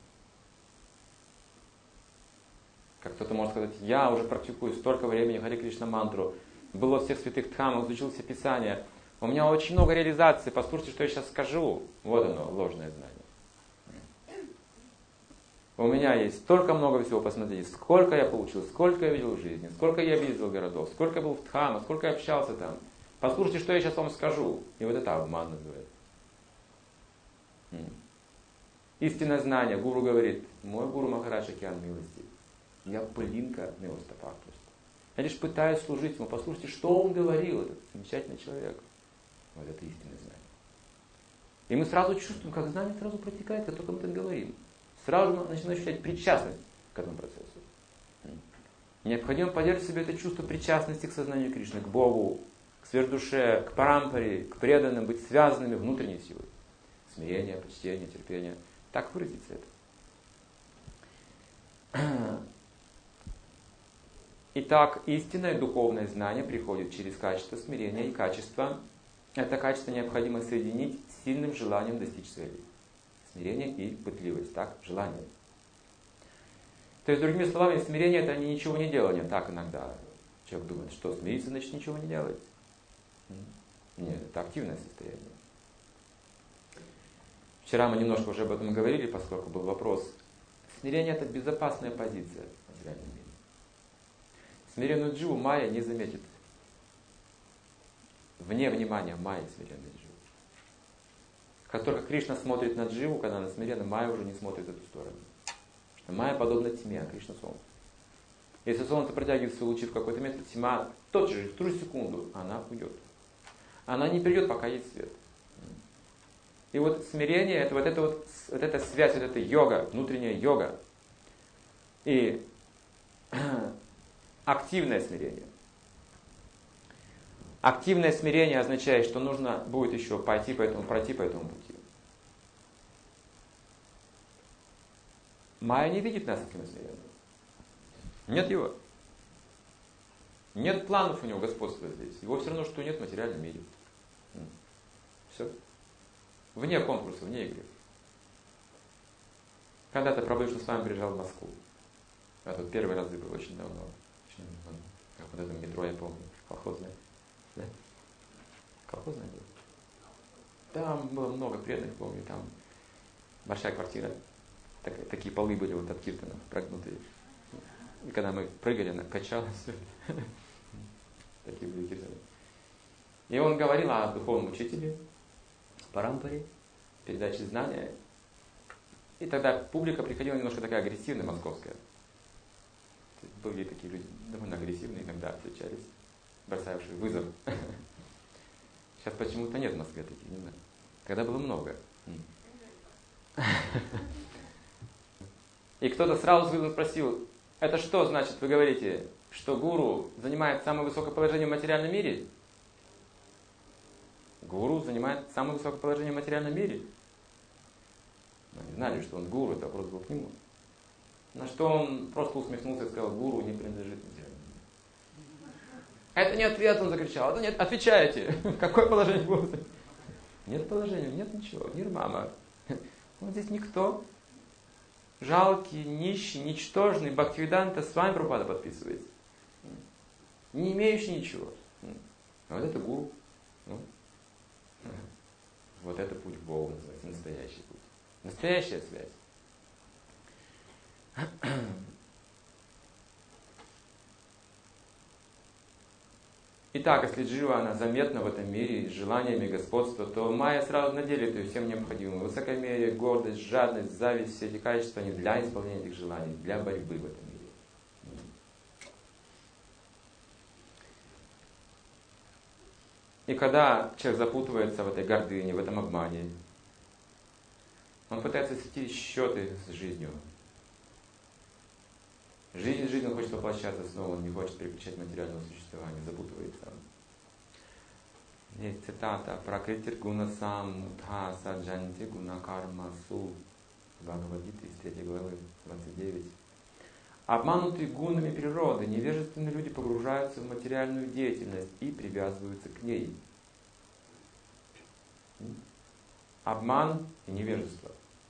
A: Как кто-то может сказать, я уже практикую столько времени Харе Кришна мантру, был во всех святых дхамах, изучил все писания, у меня очень много реализаций, послушайте, что я сейчас скажу. Вот оно, ложное знание. У меня есть столько много всего, посмотрите, сколько я получил, сколько я видел в жизни, сколько я видел городов, сколько я был в дхамах, сколько я общался там. Послушайте, что я сейчас вам скажу. И вот это обман называется. Истинное знание. Гуру говорит, мой гуру Махарадж океан милости. Я пылинка милостопа просто. Я лишь пытаюсь служить ему. Послушайте, что он говорил, этот замечательный человек. Вот это истинное знание. И мы сразу чувствуем, как знание сразу протекает, как только мы так говорим. Сразу начинаем ощущать причастность к этому процессу. Необходимо поддерживать в себе это чувство причастности к сознанию Кришны, к Богу, к сверхдуше, к парампаре, к преданным, быть связанными внутренней силой. Смирение, почтение, терпение. Так выразится это. Итак, истинное духовное знание приходит через качество смирения, и качество, это качество необходимо соединить с сильным желанием достичь цели. Смирение и пытливость, так? Желание. То есть, другими словами, смирение это не ничего не делание. Так иногда человек думает, что смириться значит ничего не делать. Нет, это активное состояние. Вчера мы немножко уже об этом говорили, поскольку был вопрос. Смирение это безопасная позиция в материальном мире. Смиренную дживу майя не заметит. Вне внимания майя смиренной дживу. Как только Кришна смотрит на дживу, когда она смирена, майя уже не смотрит в эту сторону. Потому что майя подобна тьме, а Кришна солнце. Если солнце протягивает свои лучи в какое-то место, тьма тот же, в ту же секунду, она уйдет. Она не придет, пока есть свет. И вот смирение, это вот, это вот, вот эта связь, вот эта йога, внутренняя йога. И активное смирение. Активное смирение означает, что нужно будет еще пойти по этому, пройти по этому пути. Майя не видит нас таким смиренным. Нет его. Нет планов у него господства здесь. Его все равно, что нет в материальном мире. Все. Вне конкурса, вне игры. Когда-то Прабхупада с вами приезжал в Москву. Я тут первый раз был очень давно. Очень давно. Как вот это метро, я помню. Колхозное. Да? Колхозное было? Там было много преданных, помню. Там большая квартира. Так, такие полы были вот от киртана прогнутые. И когда мы прыгали, она качалась. Такие были киртаны. И он говорил о духовном учителе, парампаре, передаче знания. И тогда публика приходила немножко такая агрессивная, московская. Были такие люди довольно агрессивные, иногда встречались, бросавшие вызов. Сейчас почему-то нет в Москве таких, не знаю. Тогда было много. И кто-то сразу с вызовом спросил, это что значит, вы говорите, что гуру занимает самое высокое положение в материальном мире? Гуру занимает самое высокое положение в материальном мире. Они знали, что он гуру, это вопрос был к нему. На что он просто усмехнулся и сказал, гуру не принадлежит материальному миру. Это не ответ, он закричал. Это нет, отвечайте. Какое положение гуру? Нет положения, нет ничего. Нирмама. Он здесь никто. Жалкий, нищий, ничтожный. Бхактивиданта с вами Прабхупада подписывается. Не имеющий ничего. А вот это гуру. Вот это путь к Богу называется, настоящий путь. Настоящая связь. Итак, если джива, она заметна в этом мире, с желаниями господства, то майя сразу наделит ее всем необходимым. Высокомерие, гордость, жадность, зависть, все эти качества, они для исполнения этих желаний, для борьбы в этом мире. И когда человек запутывается в этой гордыне, в этом обмане, он пытается свести счеты с жизнью. Жизнь, жизнь, он хочет воплощаться снова, он не хочет переключать материального существования, запутывается. Есть цитата «Пракритир гуна сам мутха саджанти гуна карма су». Бхагавад-гита из третьей главы, двадцать девять. Обманутые гунами природы, невежественные люди погружаются в материальную деятельность и привязываются к ней. Обман и невежество.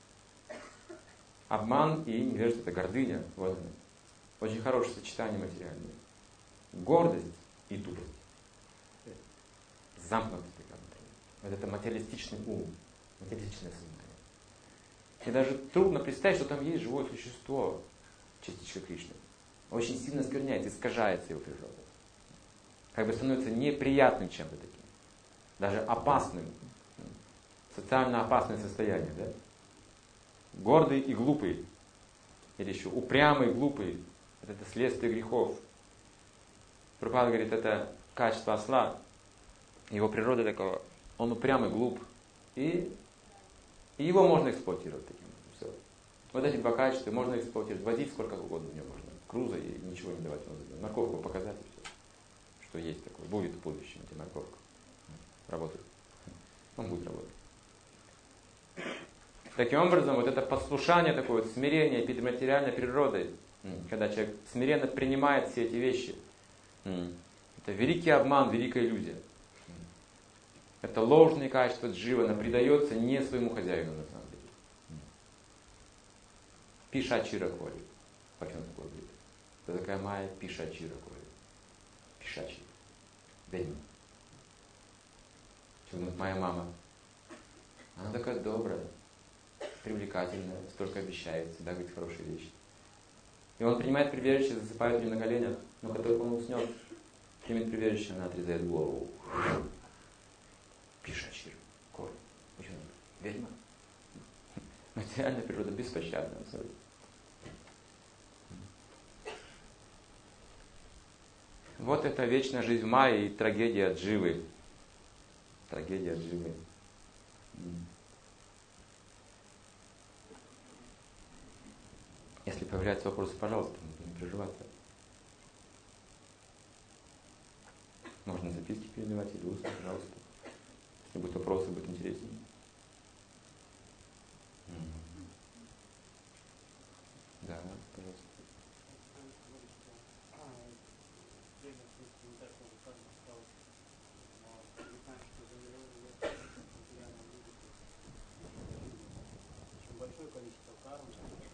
A: Обман и невежество – это гордыня. Вот оно. Очень хорошее сочетание материальное. Гордость и тупость. Замкнутость такая внутренняя. Вот это материалистичный ум, материалистичное сознание. И даже трудно представить, что там есть живое существо, частичка Кришны. Очень сильно оскверняется, искажается его природа. Как бы становится неприятным чем-то таким. Даже опасным. Социально опасное состояние. Да? Гордый и глупый. Или еще упрямый и глупый. Это следствие грехов. Прабхупада говорит, это качество осла. Его природа такого. Он упрямый, глуп. И, и его можно эксплуатировать таким. Все. Вот эти два качества можно эксплуатировать. Возить сколько угодно в нем можно. Круза и ничего не давать ему. Морковку показать и все. Что есть такое. Будет в будущем эта морковка. Работает. Он будет работать. Таким образом, вот это послушание такое, вот, смирение перед материальной природой, когда человек смиренно принимает все эти вещи, это великий обман, великая иллюзия. Это ложные качества дживана придается не своему хозяину на самом деле. Пишачира коли. Почему такое говорит? Это такая майя пишачира коли. Пишачи. Ведьма. Что думает моя мама? Она такая добрая, привлекательная, столько обещает, всегда говорит хорошие вещи. И он принимает прибежище, засыпает у нее на коленях, но как только он уснет, примет прибежище, она отрезает голову. Пишачир, корь. Почему? Ведьма. Материальная природа беспощадна. Вот это вечная жизнь в майе и трагедия дживы. Трагедия дживы. Если появляются вопросы, пожалуйста, не переживайте. Можно записки передавать или устно, пожалуйста. Если будут вопросы, будет интереснее. Да, пожалуйста.
B: Большое количество карм.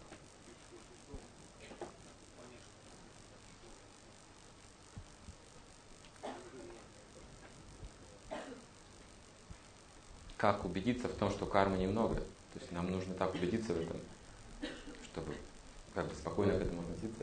A: Как убедиться в том, что кармы немного? То есть нам нужно так убедиться в этом, чтобы как бы спокойно к этому относиться.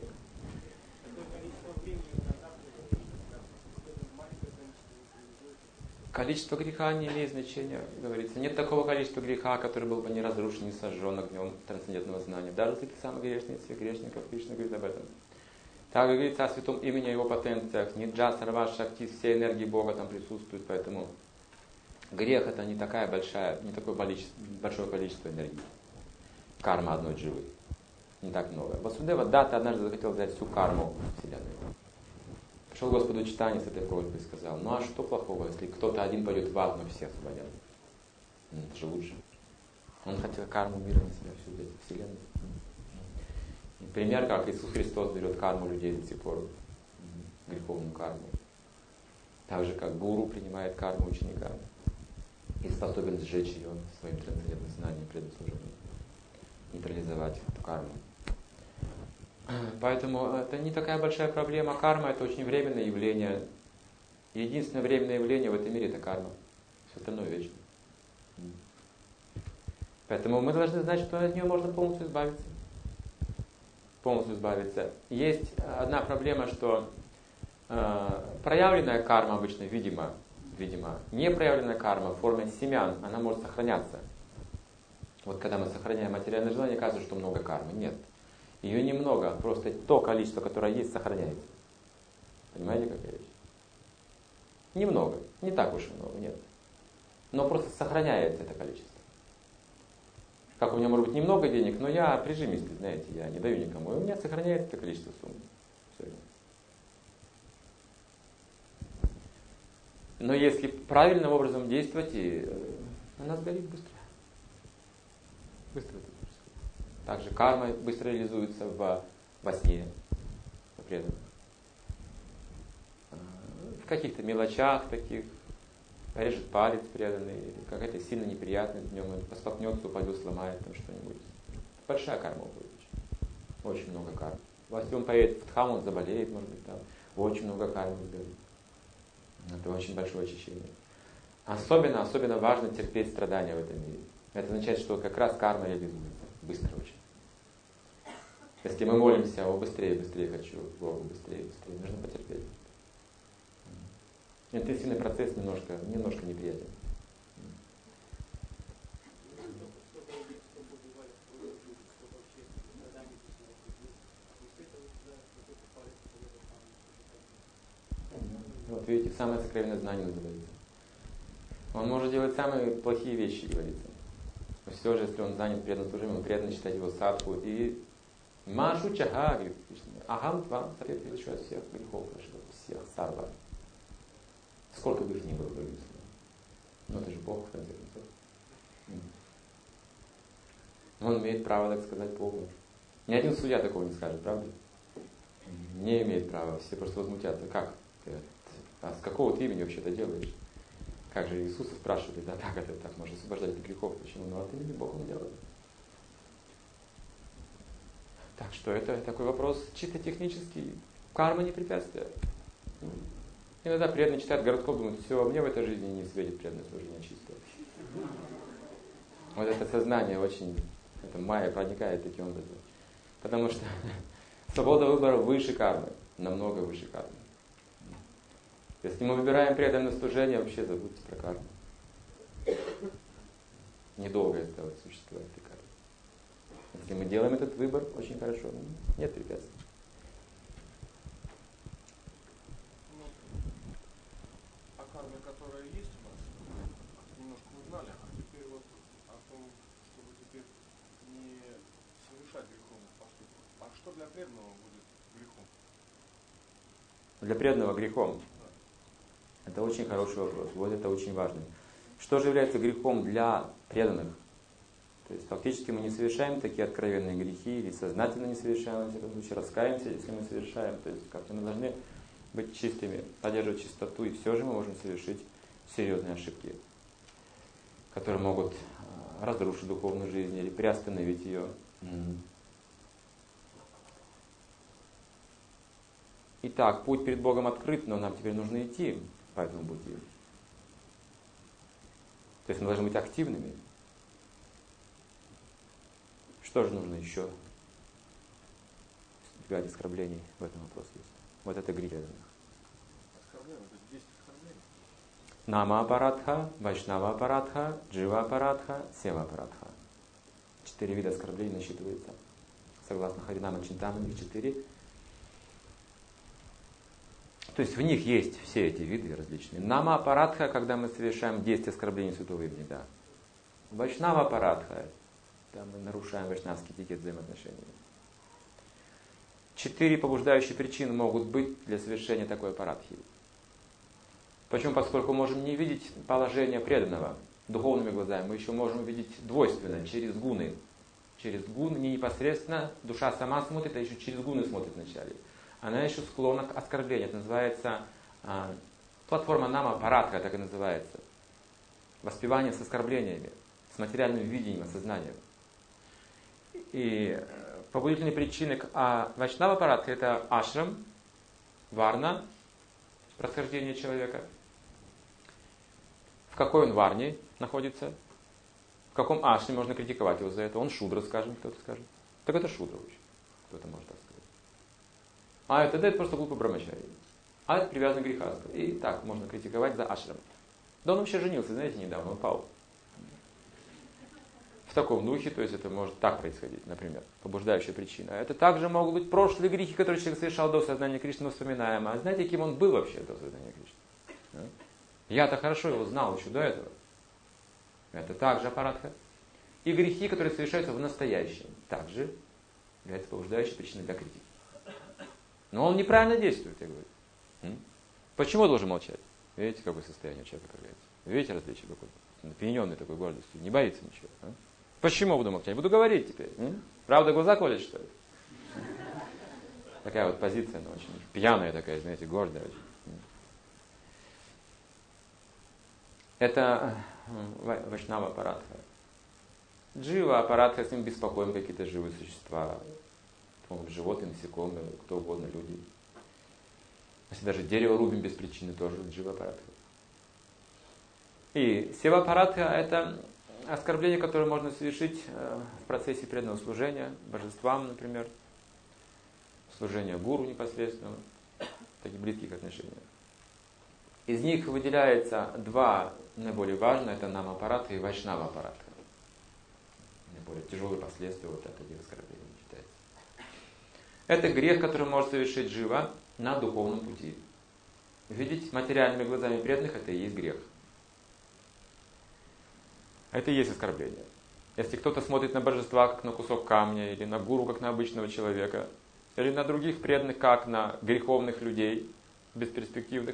A: Количество греха не имеет значения, говорится. Нет такого количества греха, который был бы не разрушен, не сожжен огнем трансцендентного знания. Даже если ты самый грешный из всех грешников, Кришна говорит об этом. Так говорится о святом имени, о его потенциях. Ниджа, сарва, шакти, все энергии Бога там присутствуют, поэтому грех это не такая большая, не такое большое количество энергии. Карма одной дживы. Не так много. Васудева Датта однажды захотел взять всю карму Вселенной. Пришел Господу Чайтанья с этой просьбой и сказал, ну а что плохого, если кто-то один пойдет в ад, но все освободят? Это же лучше. Он хотел карму мира на себя всю взять, Вселенную. И пример, как Иисус Христос берет карму людей до сих пор, греховную карму. Так же, как гуру принимает карму ученика и способен сжечь ее своим трансцендентным знанием, предуслужением, нейтрализовать эту карму. Поэтому это не такая большая проблема. Карма это очень временное явление. Единственное временное явление в этом мире это карма. Все остальное вечно. Поэтому мы должны знать, что от нее можно полностью избавиться. Полностью избавиться. Есть одна проблема, что э, проявленная карма обычно, видимо, видимо, непроявленная карма в форме семян, она может сохраняться. Вот когда мы сохраняем материальное желание, кажется, что много кармы. Нет. Ее немного, просто то количество, которое есть, сохраняется. Понимаете, какая вещь? Немного. Не так уж и много, нет. Но просто сохраняется это количество. Как у меня может быть немного денег, но я прижимистый, знаете, я не даю никому. И у меня сохраняется это количество сумм. Все. Но если правильным образом действовать, и она сгорит быстро. Быстро это происходит. Также карма быстро реализуется во, во сне, во преданных. В каких-то мелочах таких. Режет палец преданный, или какая-то сильно неприятность днем, он поспоткнется, упадет, сломает там что-нибудь. Большая карма уходит. Очень много кармы. Если он поедет в Дхам, он заболеет, может быть, там. Очень много кармы сгорит. Это очень большое очищение. Особенно, особенно важно терпеть страдания в этом мире. Это означает, что как раз карма реализуется. Быстро очень. Если мы молимся, о, быстрее, быстрее хочу, Богу, быстрее, быстрее, нужно потерпеть. Интенсивный процесс немножко, немножко неприятен. Вот видите, самое сокровенное знание называется. Он может делать самые плохие вещи, говорится. Но все же, если он занят преданным служением, он предан читать его садху. И Машу Чаха, говорит Кришна, Ахам Твам советую от всех грехов ваших, всех сарва. Сколько бы их ни было, говорится. Но это же Бог, в конце концов. Он имеет право, так сказать, Богу. Ни один судья такого не скажет, правда? Не имеет права. Все просто возмутятся. Как? А с какого ты имени вообще это делаешь? Как же Иисуса спрашивали, да, как это так можно освобождать от грехов? Почему? Ну, от имени Бога он делает. Так что это такой вопрос чисто технический. Карма не препятствие. Иногда преданный читает гороскоп, думает, все, мне в этой жизни не светит преданное служение чистое. Вот это сознание очень, это майя проникает таким образом. Потому что свобода выбора выше кармы, намного выше кармы. Если мы выбираем преданное служение, вообще забудьте про карму. Недолго осталось существовать этой кармы. Если мы делаем этот выбор, очень хорошо, нет препятствий.
C: Которая есть у нас, немножко узнали, а теперь вот о том, чтобы теперь не совершать греховных поступков. А что для преданного будет грехом?
A: Для преданного грехом? Да. Это очень хороший вопрос. Вот это очень важно. Что же является грехом для преданных? То есть фактически мы не совершаем такие откровенные грехи, или сознательно не совершаем, в этом случае раскаемся, если мы совершаем. То есть как-то мы должны быть чистыми, поддерживать чистоту, и все же мы можем совершить серьезные ошибки, которые могут разрушить духовную жизнь или приостановить ее. Итак, путь перед Богом открыт, но нам теперь нужно идти по этому пути. То есть мы должны быть активными. Что же нужно еще? Избегать оскорблений в этом вопросе есть. Вот это грех.
C: Оскорбление, это десять оскорблений.
A: Нама апарадха, вайшнава апарадха, джива апарадха, сева апарадха. Четыре вида оскорблений насчитывается. Согласно Харинама Чинтамани, их четыре. То есть в них есть все эти виды различные. Нама апарадха, когда мы совершаем десять оскорблений святого имени, да. Вайшнава апарадха, да, мы нарушаем вайшнавский этикет взаимоотношений. Четыре побуждающие причины могут быть для совершения такой апарадхи. Почему? Поскольку можем не видеть положение преданного духовными глазами, мы еще можем видеть двойственно, через гуны. Через гуны не непосредственно, душа сама смотрит, а еще через гуны смотрит вначале. Она еще склонна к оскорблению. Это называется а, платформа нама апарадха, так и называется. Воспевание с оскорблениями, с материальным видением, осознанием. И побудительные причины к а, вайшнава апарадха — это ашрам, варна, происхождение человека. В какой он варне находится? В каком ашраме можно критиковать его за это? Он шудра, скажем, кто-то скажет. Так это шудра вообще. Кто-то может так сказать. А это, это просто глупый брамачари. А это привязан к грехасту. И так можно критиковать за ашрам. Да он вообще женился, знаете, недавно, он пал. В таком духе, то есть это может так происходить, например, побуждающая причина. Это также могут быть прошлые грехи, которые человек совершал до сознания Кришны, мы вспоминаем. А знаете, кем он был вообще до сознания Кришны? Я-то хорошо его знал еще до этого. Это также аппаратха. И грехи, которые совершаются в настоящем, также являются побуждающей причиной для критики. Но он неправильно действует, я говорю. М? Почему я должен молчать? Видите, какое состояние у человека появляется? Видите различие какое? Напьяненный такой гордостью, не боится ничего. А? Почему буду молчать? Буду говорить теперь. М? Правда, глаза колет, что ли? Такая вот позиция, она очень пьяная такая, знаете, гордая очень. Это вайшнава аппаратха. Джива аппаратха, с ним беспокоим какие-то живые существа. Животные, насекомые, кто угодно, люди. Если даже дерево рубим без причины, тоже джива аппаратха. И сева аппаратха — это оскорбление, которое можно совершить в процессе преданного служения, божествам, например, служения гуру непосредственно, таких близких отношений. Из них выделяется два наиболее важных, это нам аппарата и вайшнава аппарата. Наиболее тяжелые последствия вот от этих оскорблений считается. Это грех, который может совершить джива на духовном пути. Видеть материальными глазами преданных — это и есть грех. Это и есть оскорбление. Если кто-то смотрит на божества как на кусок камня, или на гуру как на обычного человека, или на других преданных как на греховных людей, бесперспективных,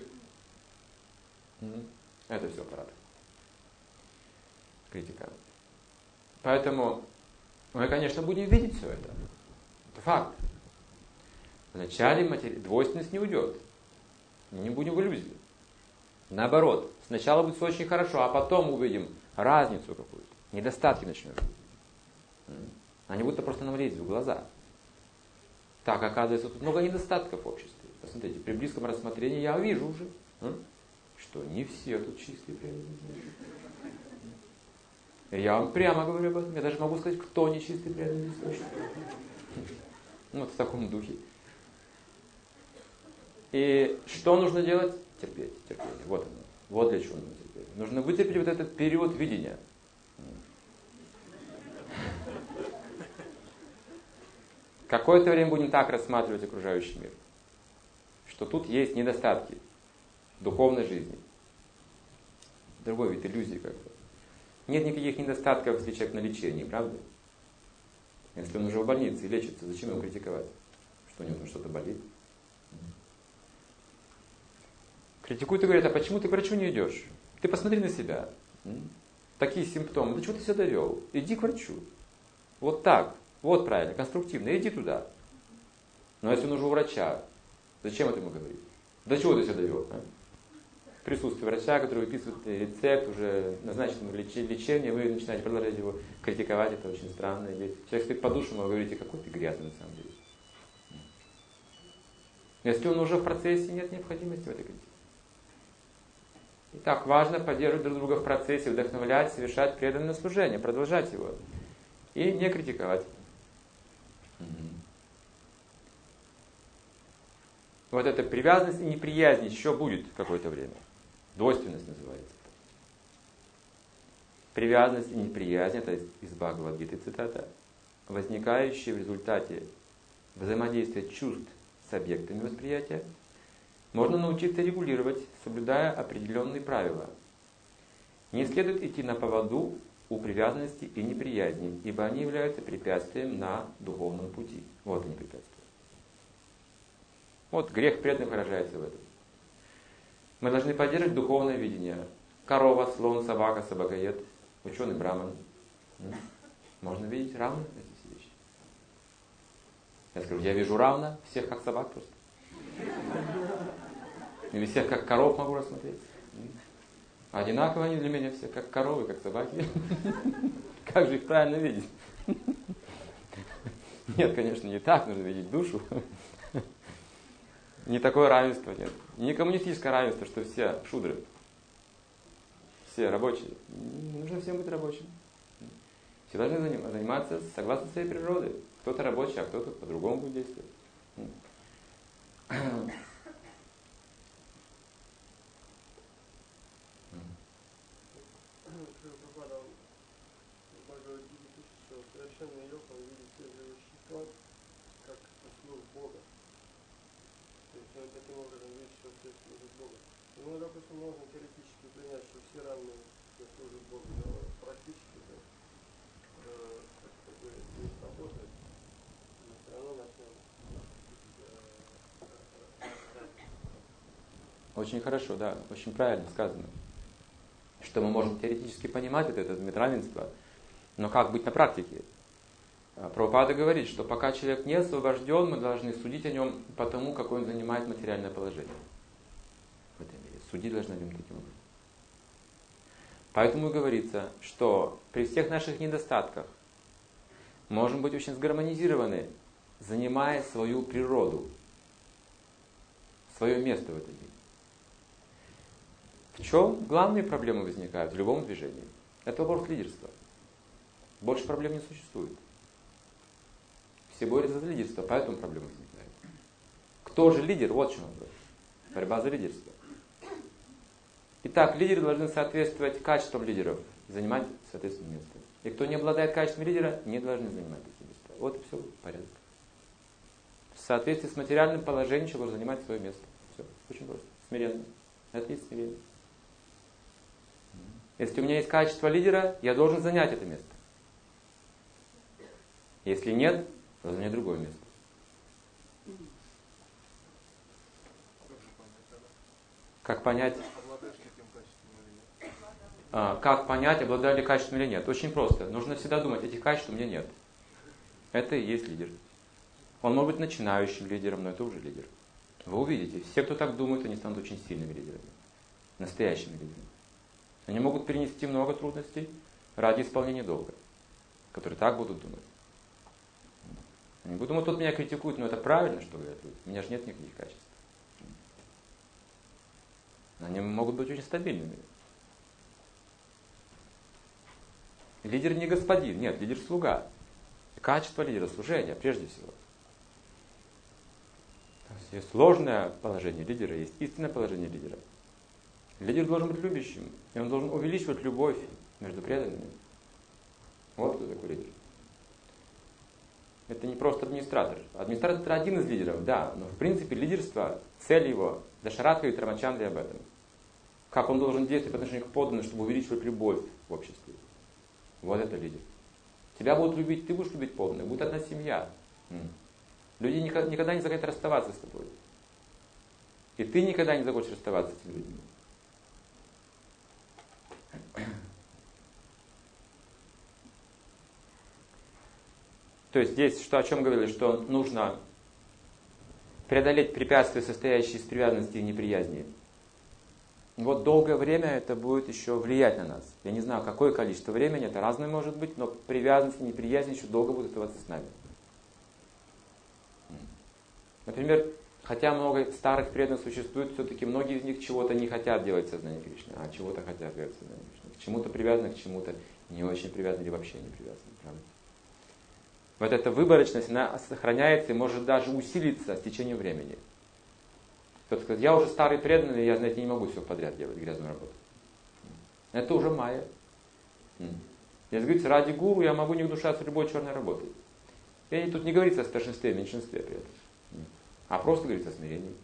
A: это все аппарат. Критика. Поэтому мы, конечно, будем видеть все это. Это факт. Вначале матери... двойственность не уйдет. Мы не будем в иллюзии. Наоборот, сначала будет все очень хорошо, а потом увидим разницу какую-то. Недостатки начнем. Они будут просто нам лезть в глаза. Так, оказывается, тут много недостатков в обществе. Посмотрите, при близком рассмотрении я вижу уже, что не все тут чистые преданные. Я вам прямо говорю об этом. Я даже могу сказать, кто не чистый преданный. Вот в таком духе. И что нужно делать? Терпеть, терпеть. Вот оно. Вот для чего нужно терпеть. Нужно вытерпеть вот этот период видения. Какое-то время будем так рассматривать окружающий мир, что тут есть недостатки духовной жизни. Другой вид иллюзии как бы. Нет никаких недостатков, если человек на лечении, правда? Если он уже в больнице и лечится, зачем его критиковать? Что у него там что-то болит? Критикуют и говорят, а почему ты к врачу не идешь? Ты посмотри на себя. Такие симптомы. Да чего ты себя довел? Иди к врачу. Вот так. Вот правильно, конструктивно. Иди туда. Но если он уже у врача, зачем это ему говорить? До чего ты себя довел? А? В присутствии врача, который выписывает рецепт, уже назначенного лечения, вы начинаете продолжать его критиковать, это очень странно. Или человек стоит по душу, вы говорите, какой ты грязный на самом деле. Если он уже в процессе, нет необходимости в этой критике. Итак, важно поддерживать друг друга в процессе, вдохновлять, совершать преданное служение, продолжать его. И не критиковать. Вот эта привязанность и неприязнь еще будет какое-то время. Двойственность называется. Привязанность и неприязнь, это из Бхагавад-гиты цитата, возникающие в результате взаимодействия чувств с объектами восприятия, можно научиться регулировать, соблюдая определенные правила. Не следует идти на поводу у привязанности и неприязни, ибо они являются препятствием на духовном пути. Вот они препятствия. Вот грех преданных выражается в этом. Мы должны поддерживать духовное видение. Корова, слон, собака, собакоед, ученый браман. Можно видеть равно эти все вещи. Я скажу, я вижу равно всех как собак просто. Или всех как коров могу рассмотреть. Одинаково они для меня все, как коровы, как собаки. Как же их правильно видеть? Нет, конечно, не так, нужно видеть душу. Не такое равенство нет. Не коммунистическое равенство, что все шудры. Все рабочие. Нужно всем быть рабочим. Все должны заниматься согласно своей природе. Кто-то рабочий, а кто-то по-другому будет действовать.
C: Совершенный йог, он видит все живые существа как послов Бога. То есть он таким образом видит, что все служит Богу. Ему, допустим,
D: можно теоретически принять, что все равны, все служат Богу, но практически это э, как бы не сработает. Мы все равно начнем э, э,
A: Очень хорошо, да, очень правильно сказано. Что мы можем теоретически понимать это, это равенство, но как быть на практике? Прабхупада говорит, что пока человек не освобожден, мы должны судить о нем по тому, какое он занимает материальное положение в этом мире. Судить должны о нем таким образом. Поэтому и говорится, что при всех наших недостатках можем быть очень сгармонизированы, занимая свою природу, свое место в этом мире. В чем главные проблемы возникают в любом движении? Это вопрос лидерства. Больше проблем не существует. Все борются за лидерство, поэтому проблемы возникают. Кто же лидер? Вот в чем вопрос. Борьба за лидерство. Итак, лидеры должны соответствовать качествам лидеров, занимать соответственное место. И кто не обладает качеством лидера, не должны занимать это место. Вот и все, порядок. В соответствии с материальным положением человек должен занимать свое место. Все, очень просто. Смиренно. Это есть смирение. Если у меня есть качество лидера, я должен занять это место. Если нет, должен занять другое место. Как понять, а, как понять, обладаю ли качеством или нет? Очень просто. Нужно всегда думать, этих качеств у меня нет. Это и есть лидер. Он может быть начинающим лидером, но это уже лидер. Вы увидите, все, кто так думает, они станут очень сильными лидерами. Настоящими лидерами. Они могут перенести много трудностей ради исполнения долга, которые так будут думать. Они будут думать, тот меня критикует, но это правильно, что говорят люди. У меня же нет никаких качеств. Они могут быть очень стабильными. Лидер не господин, нет, лидер слуга. Качество лидера, служение, прежде всего. Есть сложное положение лидера, есть истинное положение лидера. Лидер должен быть любящим, и он должен увеличивать любовь между преданными. Вот кто такой лидер. Это не просто администратор. Администратор это один из лидеров, да, но в принципе лидерство, цель его, Дашаратха и Рамачандра об этом. Как он должен действовать по отношению к подданным, чтобы увеличивать любовь в обществе. Вот это лидер. Тебя будут любить, ты будешь любить подданных, будет одна семья. Люди никогда, никогда не захотят расставаться с тобой. И ты никогда не захочешь расставаться с этими людьми. То есть здесь, что, о чем говорили, что нужно преодолеть препятствия, состоящие из привязанности и неприязни. Вот долгое время это будет еще влиять на нас. Я не знаю, какое количество времени, это разное может быть, но привязанность и неприязнь еще долго будут оставаться с нами. Например, хотя много старых преданных существует, все-таки многие из них чего-то не хотят делать в сознании Кришны, а чего-то хотят делать в сознании Кришны. К чему-то привязаны, к чему-то не очень привязаны или вообще не привязаны. Правда? Вот эта выборочность, она сохраняется и может даже усилиться с течением времени. Кто-то скажет, я уже старый преданный, я, знаете, не могу все подряд делать, грязную работу. Это уже майя. Если говорить, ради гуру я могу не гнушаться любой черной работой. И тут не говорится о старшинстве, о меньшинстве при этом. А просто говорится о смирении.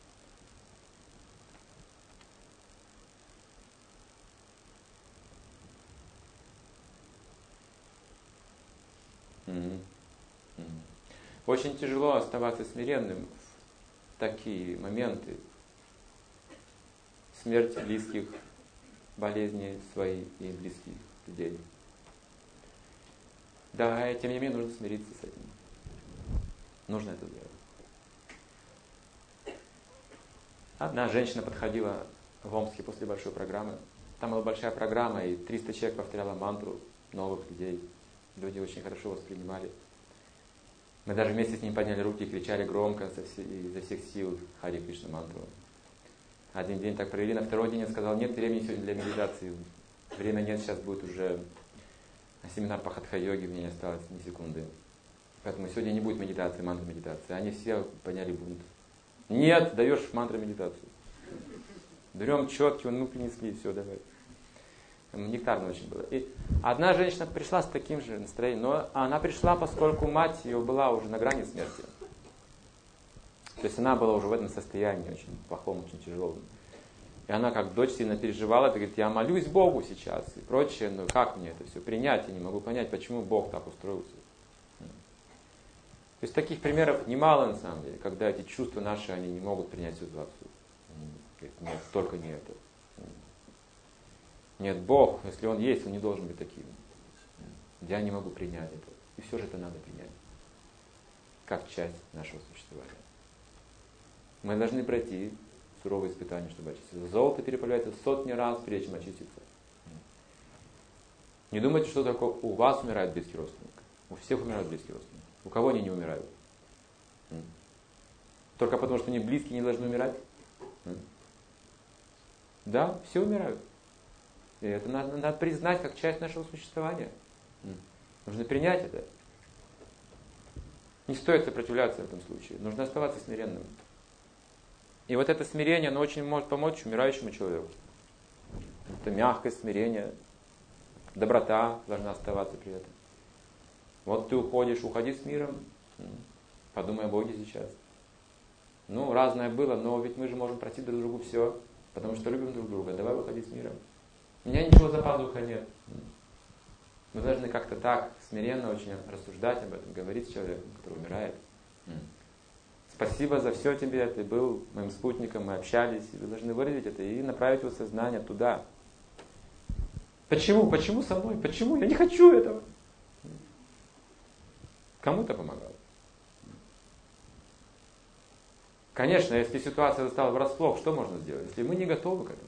A: Угу. Угу. Очень тяжело оставаться смиренным в такие моменты. Смерть близких, болезни своих и близких людей. Да, и тем не менее нужно смириться с этим. Нужно это сделать. Одна женщина подходила в Омске после большой программы. Там была большая программа, и триста человек повторяло мантру, новых людей. Люди очень хорошо воспринимали. Мы даже вместе с ним подняли руки и кричали громко изо всех сил Хари Кришна мантру. Один день так провели, на второй день я сказал, нет времени сегодня для медитации. Время нет, сейчас будет уже семинар по хатха-йоге, мне не осталось ни секунды. Поэтому сегодня не будет медитации, мантры медитации. Они все подняли бунт. Нет, даешь мантру медитацию. Берем четки, ну принесли, все, давай. Нектарно очень было. И одна женщина пришла с таким же настроением, но она пришла, поскольку мать ее была уже на грани смерти. То есть она была уже в этом состоянии, очень плохом, очень тяжелом. И она как дочь сильно переживала, ты говорит, я молюсь Богу сейчас и прочее, но как мне это все принять? Я не могу понять, почему Бог так устроился. То есть таких примеров немало на самом деле, когда эти чувства наши, они не могут принять ситуацию. Говорит, нет, только не это. Нет, Бог, если Он есть, Он не должен быть таким. Я не могу принять это. И все же это надо принять. Как часть нашего существования. Мы должны пройти суровые испытания, чтобы очиститься. Золото переплавляется сотни раз, прежде чем очиститься. Не думайте, что только у вас умирает близкий родственник. У всех умирают близкие родственники. У кого они не умирают? Только потому, что они близкие, не должны умирать? Да, все умирают. И это надо, надо признать как часть нашего существования. Нужно принять это. Не стоит сопротивляться в этом случае. Нужно оставаться смиренным. И вот это смирение, оно очень может помочь умирающему человеку. Это мягкость, смирение, доброта должна оставаться при этом. Вот ты уходишь, уходи с миром. Подумай о Боге сейчас. Ну, разное было, но ведь мы же можем простить друг другу все, потому что любим друг друга. Давай выходи с миром. У меня ничего за пазухой нет. Мы должны как-то так смиренно очень рассуждать об этом, говорить с человеком, который умирает. Спасибо за все тебе, ты был моим спутником, мы общались, и вы должны выразить это и направить его сознание туда. Почему? Почему со мной? Почему? Я не хочу этого. Кому-то помогал. Конечно, если ситуация застала врасплох, что можно сделать? Если мы не готовы к этому.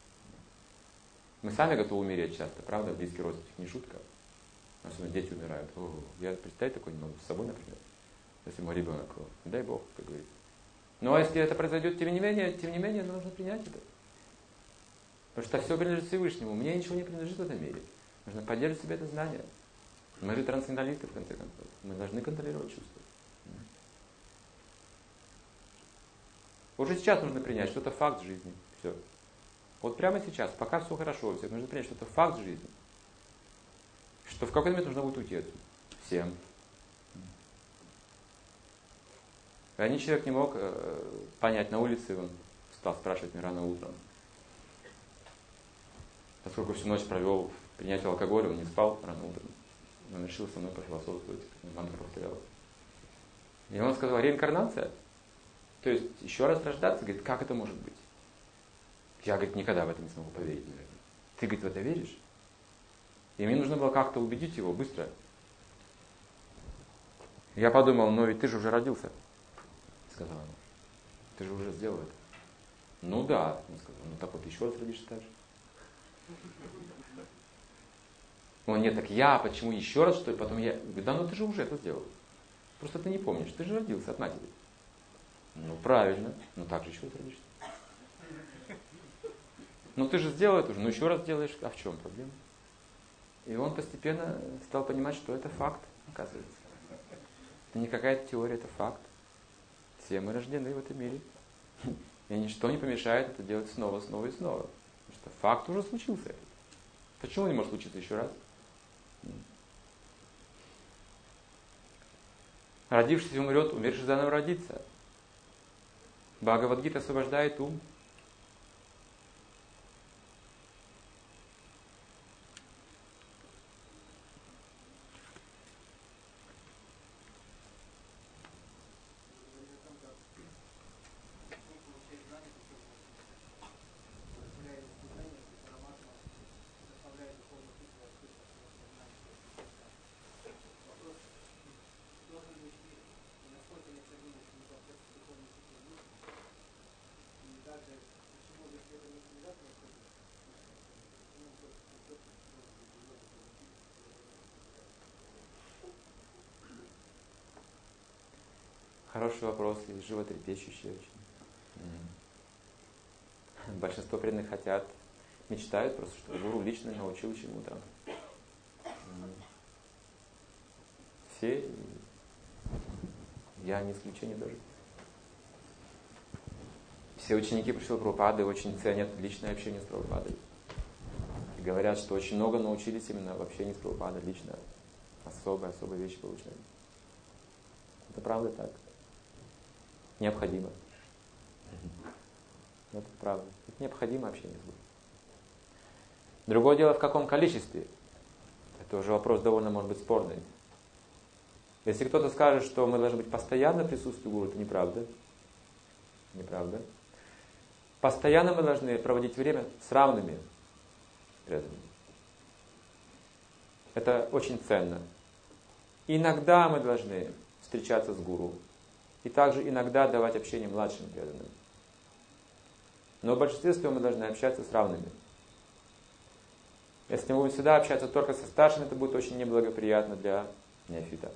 A: Мы сами готовы умереть часто, правда? Близкий родственник, не шутка. Особенно дети умирают. О, я представить такое не могу с собой, например. Если мой ребенок, о, не дай Бог, как говорится. Но если это произойдет, тем не менее, тем не менее, нужно принять это. Потому что все принадлежит Всевышнему. Мне ничего не принадлежит в этом мире. Нужно поддерживать в себе это знание. Мы же трансценденталисты, в конце концов. Мы должны контролировать чувства. Уже сейчас нужно принять, что это факт жизни. Все. Вот прямо сейчас, пока все хорошо у всех, нужно принять, что это факт жизни. Что в какой-то момент нужно будет уйти отсюда. Всем. Один человек не мог э, понять на улице, он стал спрашивать меня рано утром. Поскольку всю ночь провел в принятии алкоголя, он не спал рано утром. Он решил со мной пофилософствовать, мантру повторял. И он сказал, реинкарнация? То есть еще раз рождаться? Говорит, как это может быть? Я, говорит, никогда в это не смогу поверить, наверное. Ты, говорит, в это веришь? И мне нужно было как-то убедить его быстро. Я подумал, ну ведь ты же уже родился. Сказал он. Ты же уже сделал это. Ну да, он сказал, ну так вот еще раз родишься так же. Он, нет, так я, почему еще раз, что ли? Потом я, говорю, да ну ты же уже это сделал. Просто ты не помнишь, ты же родился от матери. Ну правильно, ну так же еще раз родишься. Ну ты же сделал это уже, ну еще раз делаешь, а в чем проблема? И он постепенно стал понимать, что это факт, оказывается. Это не какая-то теория, это факт. Все мы рождены в этом мире. И ничто не помешает это делать снова, снова и снова. Потому что факт уже случился. Почему не может случиться еще раз? Родившийся умрет, умерший заново родится. Бхагавад-гита освобождает ум. Хороший вопрос и животрепещущий очень. Mm. Большинство преданных хотят, мечтают просто, чтобы гуру лично научил чему-то. Mm. Все, я не исключение даже. Все ученики Шрилы Прабхупады очень ценят личное общение с Прабхупадой. И говорят, что очень много научились именно в общении с Прабхупадой лично. Особые, особые вещи получили. Это правда так. Необходимо. Это правда. Это необходимо общение с Гуру. Другое дело, в каком количестве. Это уже вопрос довольно, может быть, спорный. Если кто-то скажет, что мы должны быть постоянно в присутствии Гуру, это неправда. Неправда. Постоянно мы должны проводить время с равными преданными. Это очень ценно. Иногда мы должны встречаться с Гуру. И также иногда давать общение младшим преданным. Но в большинстве своем мы должны общаться с равными. Если мы будем всегда общаться только со старшими, это будет очень неблагоприятно для неофита.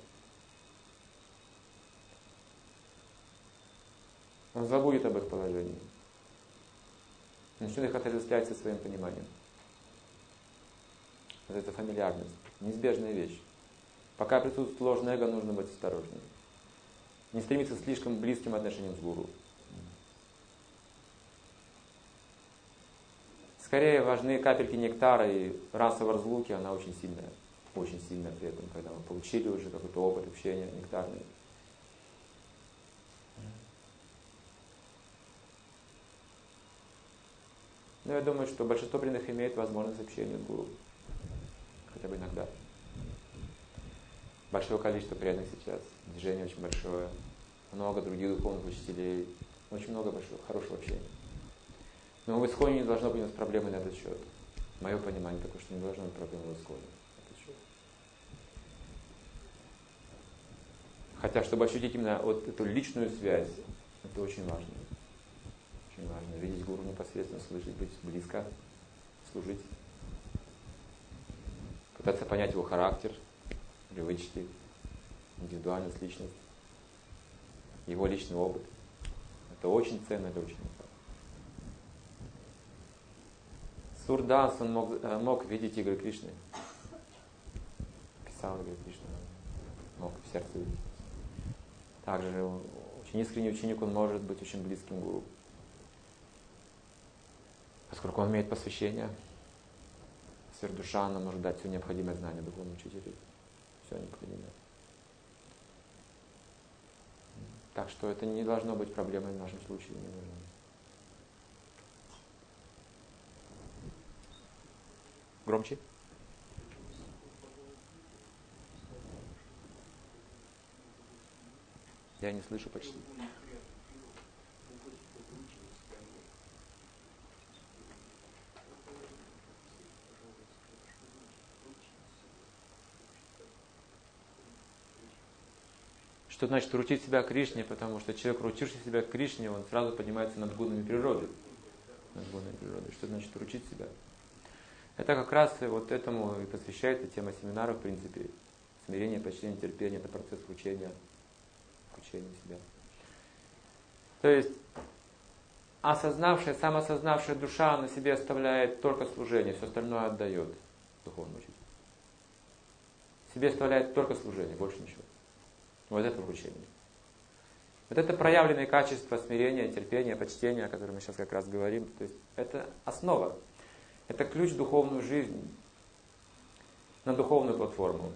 A: Он забудет об их положении. Начнет их отождествлять со своим пониманием. Вот это фамильярность. Неизбежная вещь. Пока присутствует ложное эго, нужно быть осторожным. Не стремиться к слишком близким отношениям с гуру. Скорее важны капельки нектара, и раса в разлуке, она очень сильная. Очень сильная при этом, когда мы получили уже какой-то опыт общения нектарный. Но я думаю, что большинство преданных имеет возможность общения с гуру. Хотя бы иногда. Большое количество преданных сейчас. Движение очень большое. Много других духовных учителей. Очень много большого, хорошего общения. Но в исходе не должно быть у нас проблемы на этот счет. Мое понимание такое, что не должно быть проблемы в исходе. Хотя, чтобы ощутить именно вот эту личную связь, это очень важно. Очень важно. Видеть гуру непосредственно, слышать, быть близко, служить. Пытаться понять его характер, привычки, индивидуальность, личность, его личный опыт. Это очень ценно для ученика. Сурдас, он мог, мог видеть игры Кришны. Писал игры Кришны. Мог в сердце видеть. Также очень искренний ученик, он может быть очень близким гуру. Поскольку он имеет посвящение, Сверхдуша может дать все необходимое знание духовному учителю. Все необходимое. Так что это не должно быть проблемой в нашем случае. Не должно. Громче. Я не слышу почти. Что значит рутить себя к Кришне? Потому что человек, рутивший себя к Кришне, он сразу поднимается над гунами природы. Над гунами природы. Что значит рутить себя? Это как раз вот этому и посвящается тема семинара, в принципе. Смирение, почтение, терпение – это процесс вручения, вручения себя. То есть, осознавшая, самоосознавшая душа на себе оставляет только служение, все остальное отдает духовному учителю. Себе оставляет только служение, больше ничего. Вот это вручение. Вот это проявленные качества смирения, терпения, почтения, о которых мы сейчас как раз говорим. То есть, это основа. Это ключ в духовную жизнь, на духовную платформу.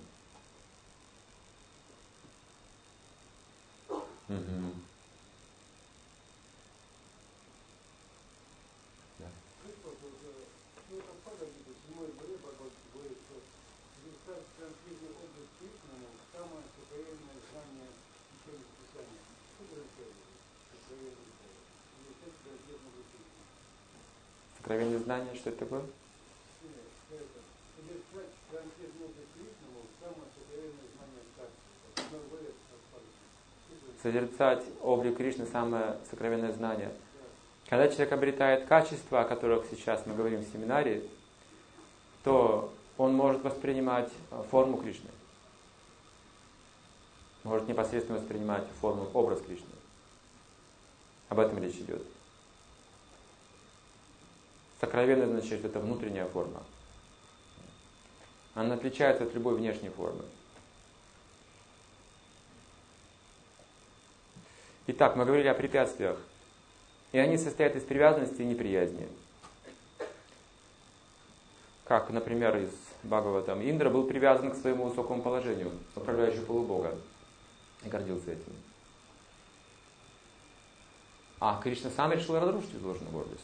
A: Угу. Сокровенное знание, что это такое? Созерцать облик Кришны, самое сокровенное знание. Когда человек обретает качества, о которых сейчас мы говорим в семинаре, то он может воспринимать форму Кришны. Может непосредственно воспринимать форму, образ Кришны. Об этом речь идет. Сокровенное значит, это внутренняя форма. Она отличается от любой внешней формы. Итак, мы говорили о препятствиях. И они состоят из привязанности и неприязни. Как, например, из Бхагаватам. Индра был привязан к своему высокому положению, управляющему полубога. И гордился этим. А Кришна сам решил разрушить эту ложную гордость.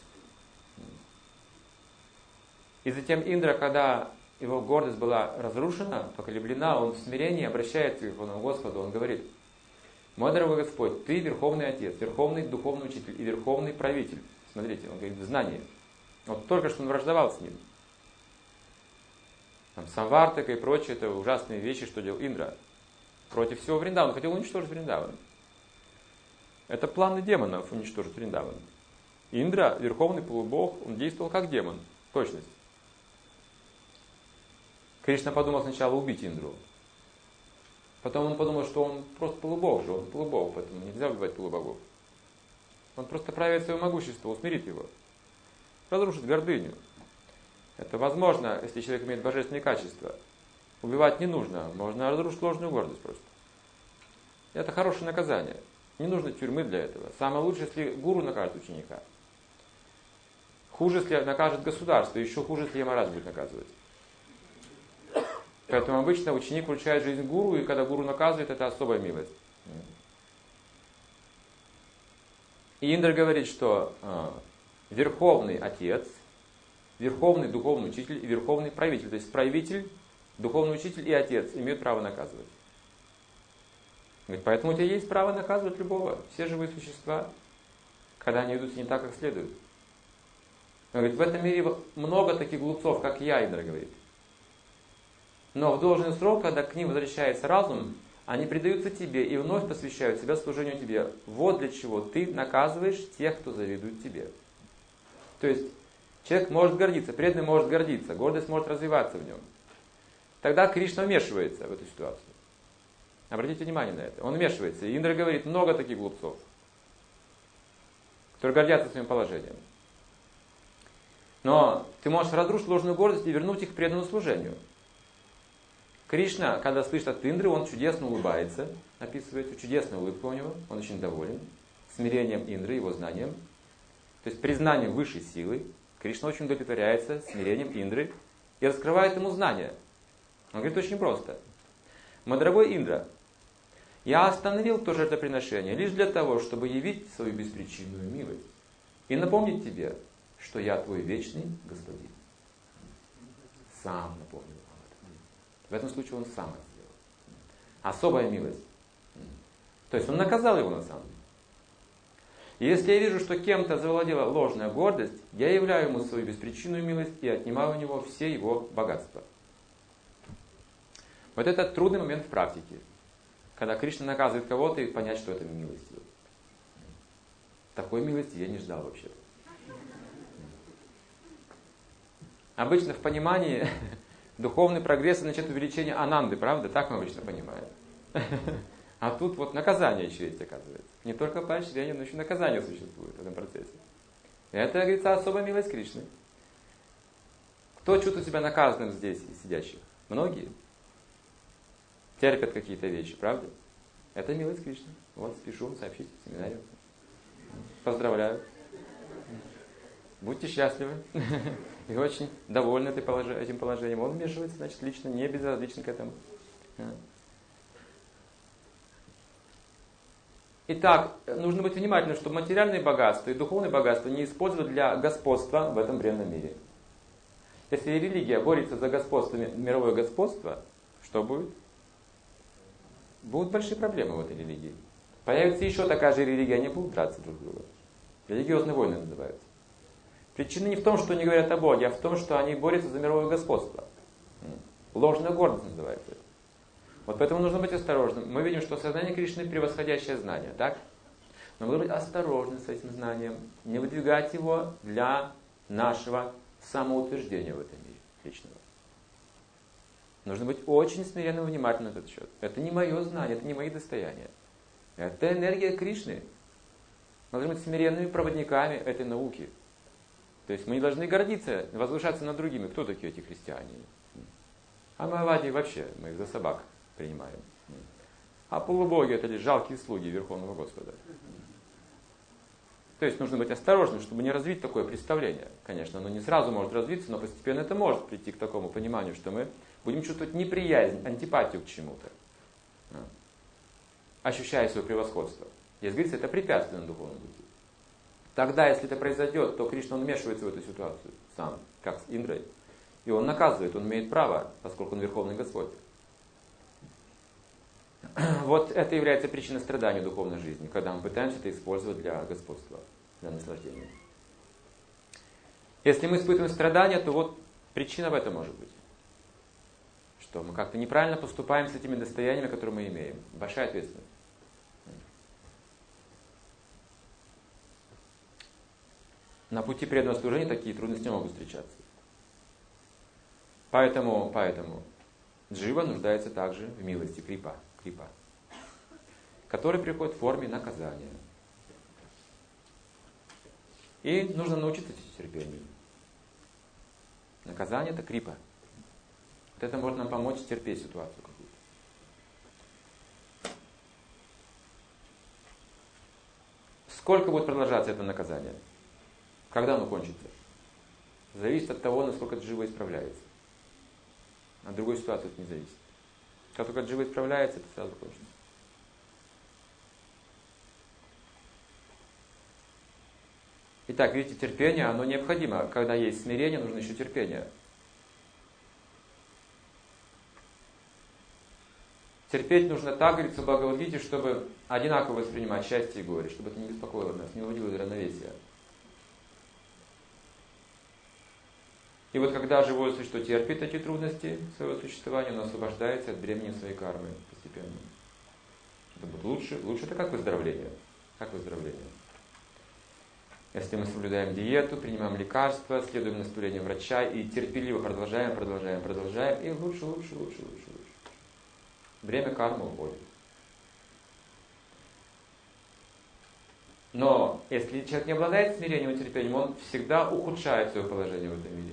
A: И затем Индра, когда его гордость была разрушена, поколеблена, он в смирении обращается к Верховному Господу, он говорит: мой дорогой Господь, Ты Верховный Отец, Верховный Духовный Учитель и Верховный Правитель. Смотрите, он говорит в знании. Вот только что он враждовал с ним. Там Самвартака и прочее, это ужасные вещи, что делал Индра. Против всего Вриндавана, он хотел уничтожить Вриндаван. Это планы демонов уничтожить Вриндаван. Индра, Верховный полубог, он действовал как демон. Точность. Кришна подумал сначала убить Индру. Потом он подумал, что он просто полубог же, он полубог, поэтому нельзя убивать полубогов. Он просто проявит свое могущество, усмирит его. Разрушит гордыню. Это возможно, если человек имеет божественные качества. Убивать не нужно, можно разрушить ложную гордость просто. Это хорошее наказание. Не нужно тюрьмы для этого. Самое лучшее, если гуру накажет ученика. Хуже, если накажет государство, еще хуже, если Ямарадж будет наказывать. Поэтому обычно ученик получает жизнь гуру, и когда гуру наказывает, это особая милость. И Индра говорит, что э, Верховный Отец, Верховный Духовный Учитель и Верховный Правитель, то есть правитель, Духовный Учитель и Отец имеют право наказывать. Говорит, поэтому у тебя есть право наказывать любого, все живые существа, когда они ведут себя не так, как следует. Он говорит, в этом мире много таких глупцов, как я, Индра говорит. Но в должный срок, когда к ним возвращается разум, они предаются тебе и вновь посвящают себя служению тебе. Вот для чего ты наказываешь тех, кто завидует тебе. То есть человек может гордиться, преданный может гордиться, гордость может развиваться в нем. Тогда Кришна вмешивается в эту ситуацию. Обратите внимание на это. Он вмешивается. И Индра говорит, много таких глупцов, которые гордятся своим положением. Но ты можешь разрушить ложную гордость и вернуть их к преданному служению. Кришна, когда слышит от Индры, он чудесно улыбается, описывается, чудесная улыбка у него, он очень доволен смирением Индры, его знанием. То есть признанием высшей силы. Кришна очень удовлетворяется смирением Индры и раскрывает ему знания. Он говорит очень просто. Мой дорогой Индра, я остановил то жертвоприношение лишь для того, чтобы явить свою беспричинную милость и напомнить тебе, что я твой вечный господин. Сам напомнил. В этом случае он сам это сделал. Особая милость. То есть он наказал его на самом деле. И если я вижу, что кем-то завладела ложная гордость, я являю ему свою беспричинную милость и отнимаю у него все его богатства. Вот это трудный момент в практике. Когда Кришна наказывает кого-то и понять, что это милость. Такой милости я не ждал вообще-то. Обычно в понимании духовный прогресс означает увеличение ананды, правда? Так мы обычно понимаем. А тут вот наказание еще есть, оказывается. Не только поощрение, но еще наказание существует в этом процессе. И это, говорится, особая милость Кришны. Кто чувствует себя наказанным здесь из сидящих? Многие. Терпят какие-то вещи, правда? Это милость Кришны. Вот, спешу сообщить в семинаре. Поздравляю. Будьте счастливы. И очень довольны этим положением. Он вмешивается, значит, лично не безразличен к этому. Итак, нужно быть внимательным, чтобы материальные богатства и духовные богатства не использовать для господства в этом бренном мире. Если религия борется за господство, мировое господство, что будет? Будут большие проблемы в этой религии. Появится еще такая же религия, они будут драться друг с другом. Религиозные войны называются. Причина не в том, что они говорят о Боге, а в том, что они борются за мировое господство. Ложная гордость называется это. Вот поэтому нужно быть осторожным. Мы видим, что сознание Кришны превосходящее знание, так? Но нужно быть осторожным с этим знанием, не выдвигать его для нашего самоутверждения в этом мире личного. Нужно быть очень смиренным и внимательным на этот счет. Это не мое знание, это не мои достояния. Это энергия Кришны. Мы должны быть смиренными проводниками этой науки. То есть мы не должны гордиться, возвышаться над другими. Кто такие эти христиане? А Майявади вообще, мы их за собак принимаем. А полубоги это лишь жалкие слуги Верховного Господа. То есть нужно быть осторожным, чтобы не развить такое представление. Конечно, оно не сразу может развиться, но постепенно это может прийти к такому пониманию, что мы будем чувствовать неприязнь, антипатию к чему-то, ощущая свое превосходство. Здесь говорится, это препятствие на духовном пути. Тогда, если это произойдет, то Кришна он вмешивается в эту ситуацию сам, как с Индрой. И он наказывает, он имеет право, поскольку он Верховный Господь. Вот это является причиной страдания духовной жизни, когда мы пытаемся это использовать для господства, для наслаждения. Если мы испытываем страдания, то вот причина в этом может быть. Что мы как-то неправильно поступаем с этими достояниями, которые мы имеем. Большая ответственность. На пути преданного служения такие трудности могут встречаться. Поэтому, поэтому джива нуждается также в милости крипа, крипа, который приходит в форме наказания. И нужно научиться терпению. Наказание это крипа. Вот это может нам помочь терпеть ситуацию какую-то. Сколько будет продолжаться это наказание? Когда оно кончится? Зависит от того, насколько джива исправляется. От другой ситуации это не зависит. Как только джива исправляется, это сразу кончится. Итак, видите, терпение, оно необходимо. Когда есть смирение, нужно еще терпение. Терпеть нужно так, говорится в Бхагавад-гите, чтобы одинаково воспринимать счастье и горе, чтобы это не беспокоило нас, не уводило из равновесия. И вот когда живое существо терпит эти трудности своего существования, оно освобождается от бремени своей кармы постепенно. Это будет лучше. Лучше это как выздоровление. Как выздоровление. Если мы соблюдаем диету, принимаем лекарства, следуем наставлениям врача и терпеливо продолжаем, продолжаем, продолжаем, и лучше, лучше, лучше, лучше, лучше. Бремя кармы уходит. Но если человек не обладает смирением и терпением, он всегда ухудшает свое положение в этом мире.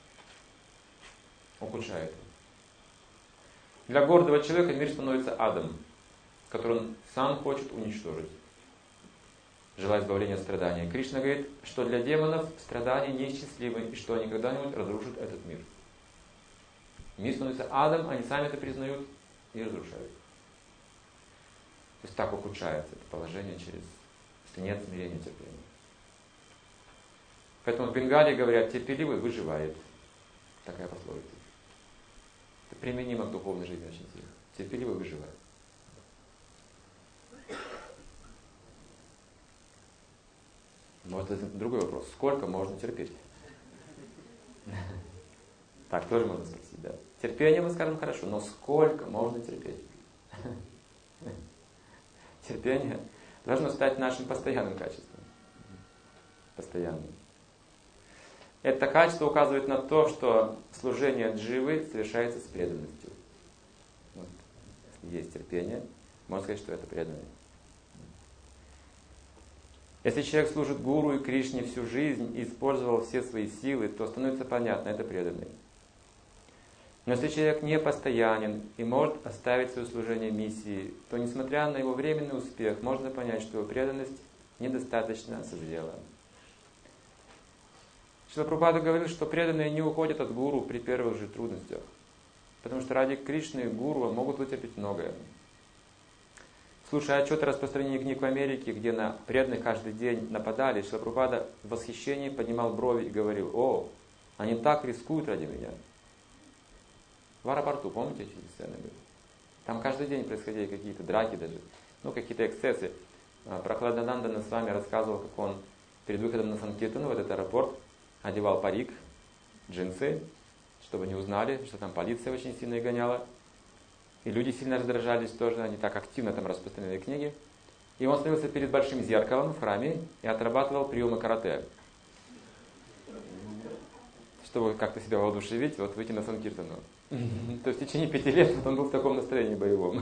A: Ухудшает. Для гордого человека мир становится адом, который он сам хочет уничтожить, желая избавления от страдания. Кришна говорит, что для демонов страдания неисчислимы, и что они когда-нибудь разрушат этот мир. Мир становится адом, они сами это признают и разрушают. То есть так ухудшается это положение, через, если нет смирения и терпения. Поэтому в Бенгалии говорят, терпеливый выживает. Такая пословица. Это применимо к духовной жизни очень сильно. Терпеливый выживает. Но это другой вопрос. Сколько можно терпеть? Так тоже можно спросить, да. Терпение, мы скажем, хорошо, но сколько можно терпеть? Терпение должно стать нашим постоянным качеством. Постоянным. Это качество указывает на то, что служение дживы совершается с преданностью. Вот. Если есть терпение, можно сказать, что это преданность. Если человек служит гуру и Кришне всю жизнь и использовал все свои силы, то становится понятно, это преданный. Но если человек не постоянен и может оставить свое служение миссии, то, несмотря на его временный успех, можно понять, что его преданность недостаточно созрела. Шрила Прабхупада говорил, что преданные не уходят от гуру при первых же трудностях, потому что ради Кришны и гуру могут вытерпеть многое. Слушая отчеты о распространении книг в Америке, где на преданных каждый день нападали, Шрила Прабхупада в восхищении поднимал брови и говорил: «О, они так рискуют ради меня». В аэропорту, помните эти сцены? Там каждый день происходили какие-то драки даже, ну какие-то эксцессы. Прахладананда с вами рассказывал, как он перед выходом на Санкиртану в этот аэропорт одевал парик, джинсы, чтобы не узнали, что там полиция очень сильно и гоняла. И люди сильно раздражались тоже, они так активно там распространяли книги. И он становился перед большим зеркалом в храме и отрабатывал приемы карате. Чтобы как-то себя воодушевить, вот выйти на Санкиртану. То есть в течение пяти лет он был в таком настроении боевом.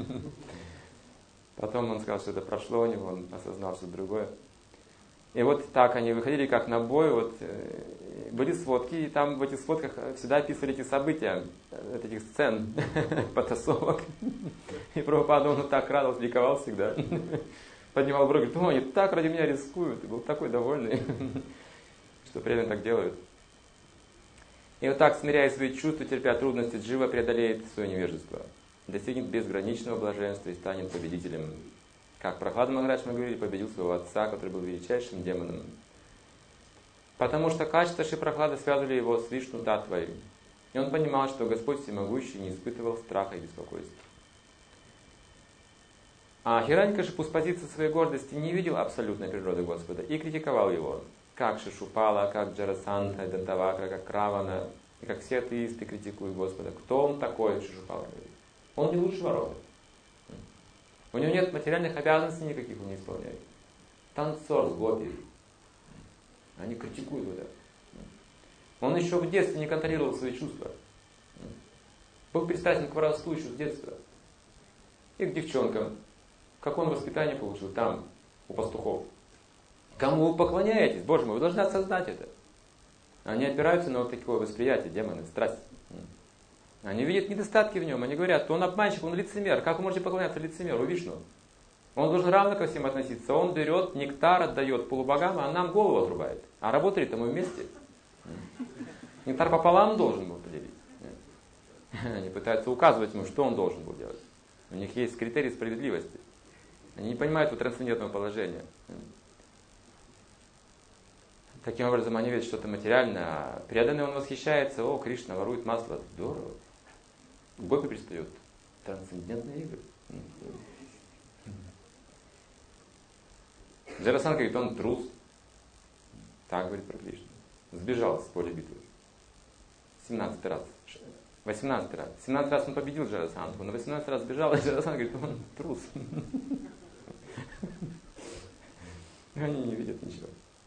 A: Потом он сказал, что это прошло у него, он осознал, что другое. И вот так они выходили как на бой, вот, были сводки, и там в этих сводках всегда описывали эти события, этих сцен, потасовок. И Прабхупада, он так радовался, ликовал всегда. Поднимал брови, говорит: «О, они так ради меня рискуют», и был такой довольный, что преданные так делают. И вот так, смиряя свои чувства, терпя трудности, джива преодолеет свое невежество, достигнет безграничного блаженства и станет победителем. Как Прохлада Махарадж, мы говорили, победил своего отца, который был величайшим демоном. Потому что качества Шри Прохлады связывали его с Вишну Татвой. И он понимал, что Господь Всемогущий не испытывал страха и беспокойства. А Хиранькашипу с позиции своей гордости не видел абсолютной природы Господа и критиковал его. Как Шишупала, как Джарасандха, Дантавакра, как Равана, и как все атеисты критикуют Господа. Кто он такой, Шишупала говорит? Он не лучшего рода. У него нет материальных обязанностей никаких, он не исполняет. Танцор с гопи. Они критикуют его. Он еще в детстве не контролировал свои чувства. Был пристрастен к воровству еще с детства. И к девчонкам. Как он воспитание получил там, у пастухов. Кому вы поклоняетесь? Боже мой, вы должны осознать это. Они опираются на вот такое восприятие, демоны, страсть. Они видят недостатки в нем. Они говорят, он обманщик, он лицемер. Как вы можете поклоняться лицемеру, Вишну? Он должен равно ко всем относиться. Он берет нектар, отдает полубогам, а нам голову отрубает. А работали-то мы вместе. Нектар пополам должен был поделить. Они пытаются указывать ему, что он должен был делать. У них есть критерий справедливости. Они не понимают его трансцендентного положения. Таким образом, они видят что-то материальное, а преданный он восхищается, о, Кришна ворует масло, здорово. К гопи пристает. Трансцендентные игры. Джарасандха говорит, он трус. Так говорит про Кришну. Сбежал с поля битвы. семнадцатый раз. восемнадцатый раз. семнадцатый раз он победил Джарасандху, на восемнадцатый раз сбежал, и Джарасандха говорит, он трус. Они не видят ничего.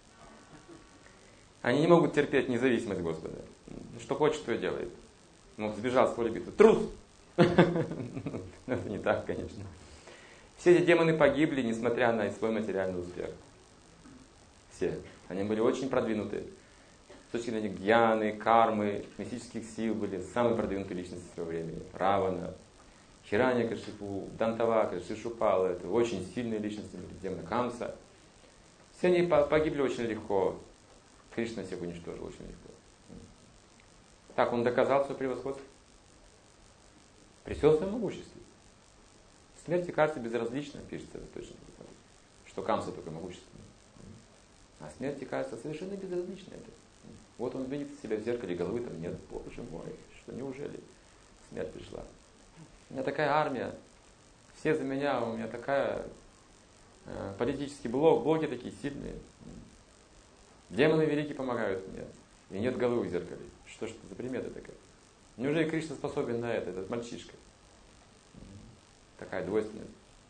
A: Они не могут терпеть независимость Господа. Что хочет, то и делает. Ну, сбежал с поля битвы. Трус! Это не так, конечно. Все эти демоны погибли, несмотря на свой материальный успех. Все. Они были очень продвинуты. С точки зрения гьяны, кармы, мистических сил были самые продвинутые личности своего времени. Равана, Хираньякашипу, Дантавака, Шишупала. Это очень сильные личности были. Демоны Камса. Все они погибли очень легко. Кришна всех уничтожил очень легко. Так он доказал свое превосходство. При всем своем могуществе. Смерти кажется безразлично, пишется точно, что Камса только могущественный. А смерти кажется совершенно безразлично это. Вот он видит себя в зеркале, головы там нет. Боже мой, что неужели смерть пришла? У меня такая армия, все за меня, у меня такая э, политический блок, блоки такие сильные. Демоны великие помогают мне. И нет головы в зеркале. Что ж это за примета такая? Неужели Кришна способен на это, этот мальчишка? Такая двойственность.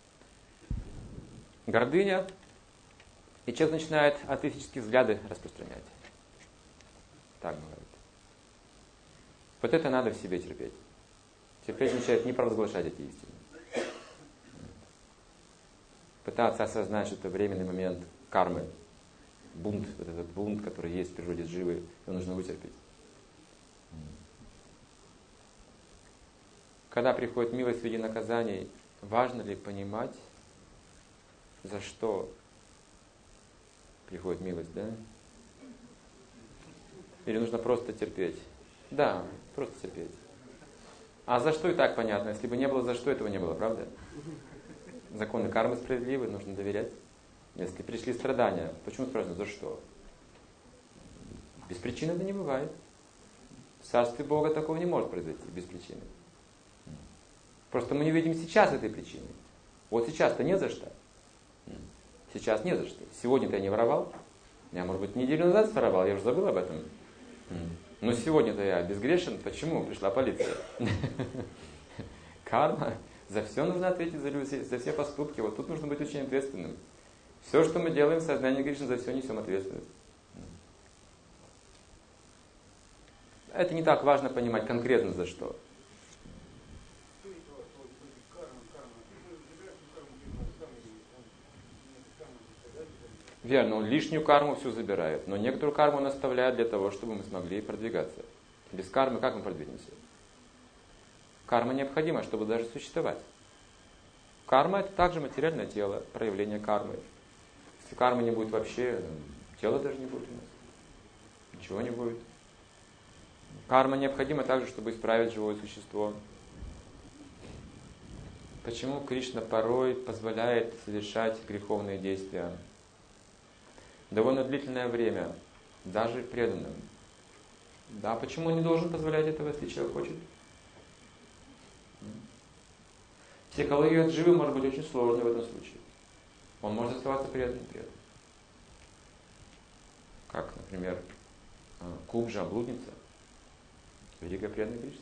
A: Гордыня. И человек начинает атеистические взгляды распространять. Так бывает. Вот это надо в себе терпеть. Терпеть означает не провозглашать эти истины. Пытаться осознать, что это временный момент кармы. Бунт, вот этот бунт, который есть в природе дживы, его нужно вытерпеть. Когда приходит милость в виде наказаний, важно ли понимать, за что приходит милость, да? Или нужно просто терпеть? Да, просто терпеть. А за что и так понятно. Если бы не было за что, этого не было, правда? Законы кармы справедливы, нужно доверять. Если пришли страдания, почему спрашивают, за что? Без причины это не бывает. В царстве Бога такого не может произойти, без причины. Просто мы не видим сейчас этой причины. Вот сейчас-то не за что. Сейчас не за что. Сегодня-то я не воровал. Я, может быть, неделю назад своровал, я уже забыл об этом. Но сегодня-то я безгрешен. Почему? Пришла полиция. Карма. За все нужно ответить, за, люди, за все поступки. Вот тут нужно быть очень ответственным. Все, что мы делаем в сознании Кришны, за все несем ответственность. Это не так важно понимать конкретно за что. Верно, он лишнюю карму всю забирает, но некоторую карму он оставляет для того, чтобы мы смогли продвигаться. Без кармы как мы продвинемся? Карма необходима, чтобы даже существовать. Карма – это также материальное тело, проявление кармы. Если кармы не будет вообще, тела даже не будет у нас. Ничего не будет. Карма необходима также, чтобы исправить живое существо. почему Кришна порой позволяет совершать греховные действия довольно длительное время, даже преданным. Да, почему он не должен позволять этого, если человек хочет? Психология дживы может быть очень сложной в этом случае. Он может оставаться преданным при этом. Как, например, Кубжа, блудница, великая преданная Кришне.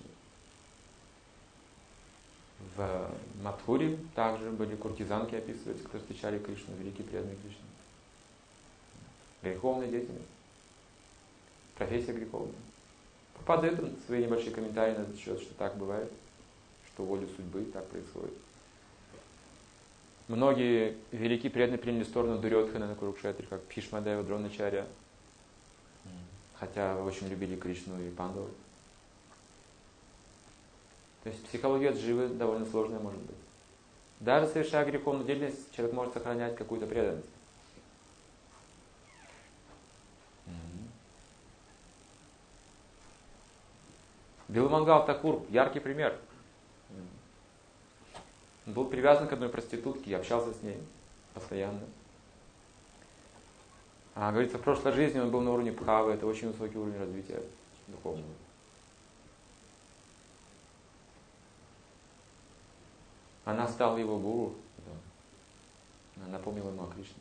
A: В Мадхуре также были куртизанки, описываются, кто встречали Кришну, великие преданные Кришне. Греховная деятельность. Профессия греховная. Попадает он в свои небольшие комментарии на этот счет, что так бывает, что волю судьбы так происходит. Многие великие преданные приняли сторону Дурьодхана на Курукшетре, как Бхишмадева, Дроначарья, хотя очень любили Кришну и Пандаву. То есть психология дживы довольно сложная может быть. Даже совершая греховную деятельность, человек может сохранять какую-то преданность. Билмангал Такур, яркий пример. Он был привязан к одной проститутке и общался с ней постоянно. А, говорится, в прошлой жизни он был на уровне Бхавы, это очень высокий уровень развития духовного. Она стала его гуру, да. Она напомнила ему о Кришне.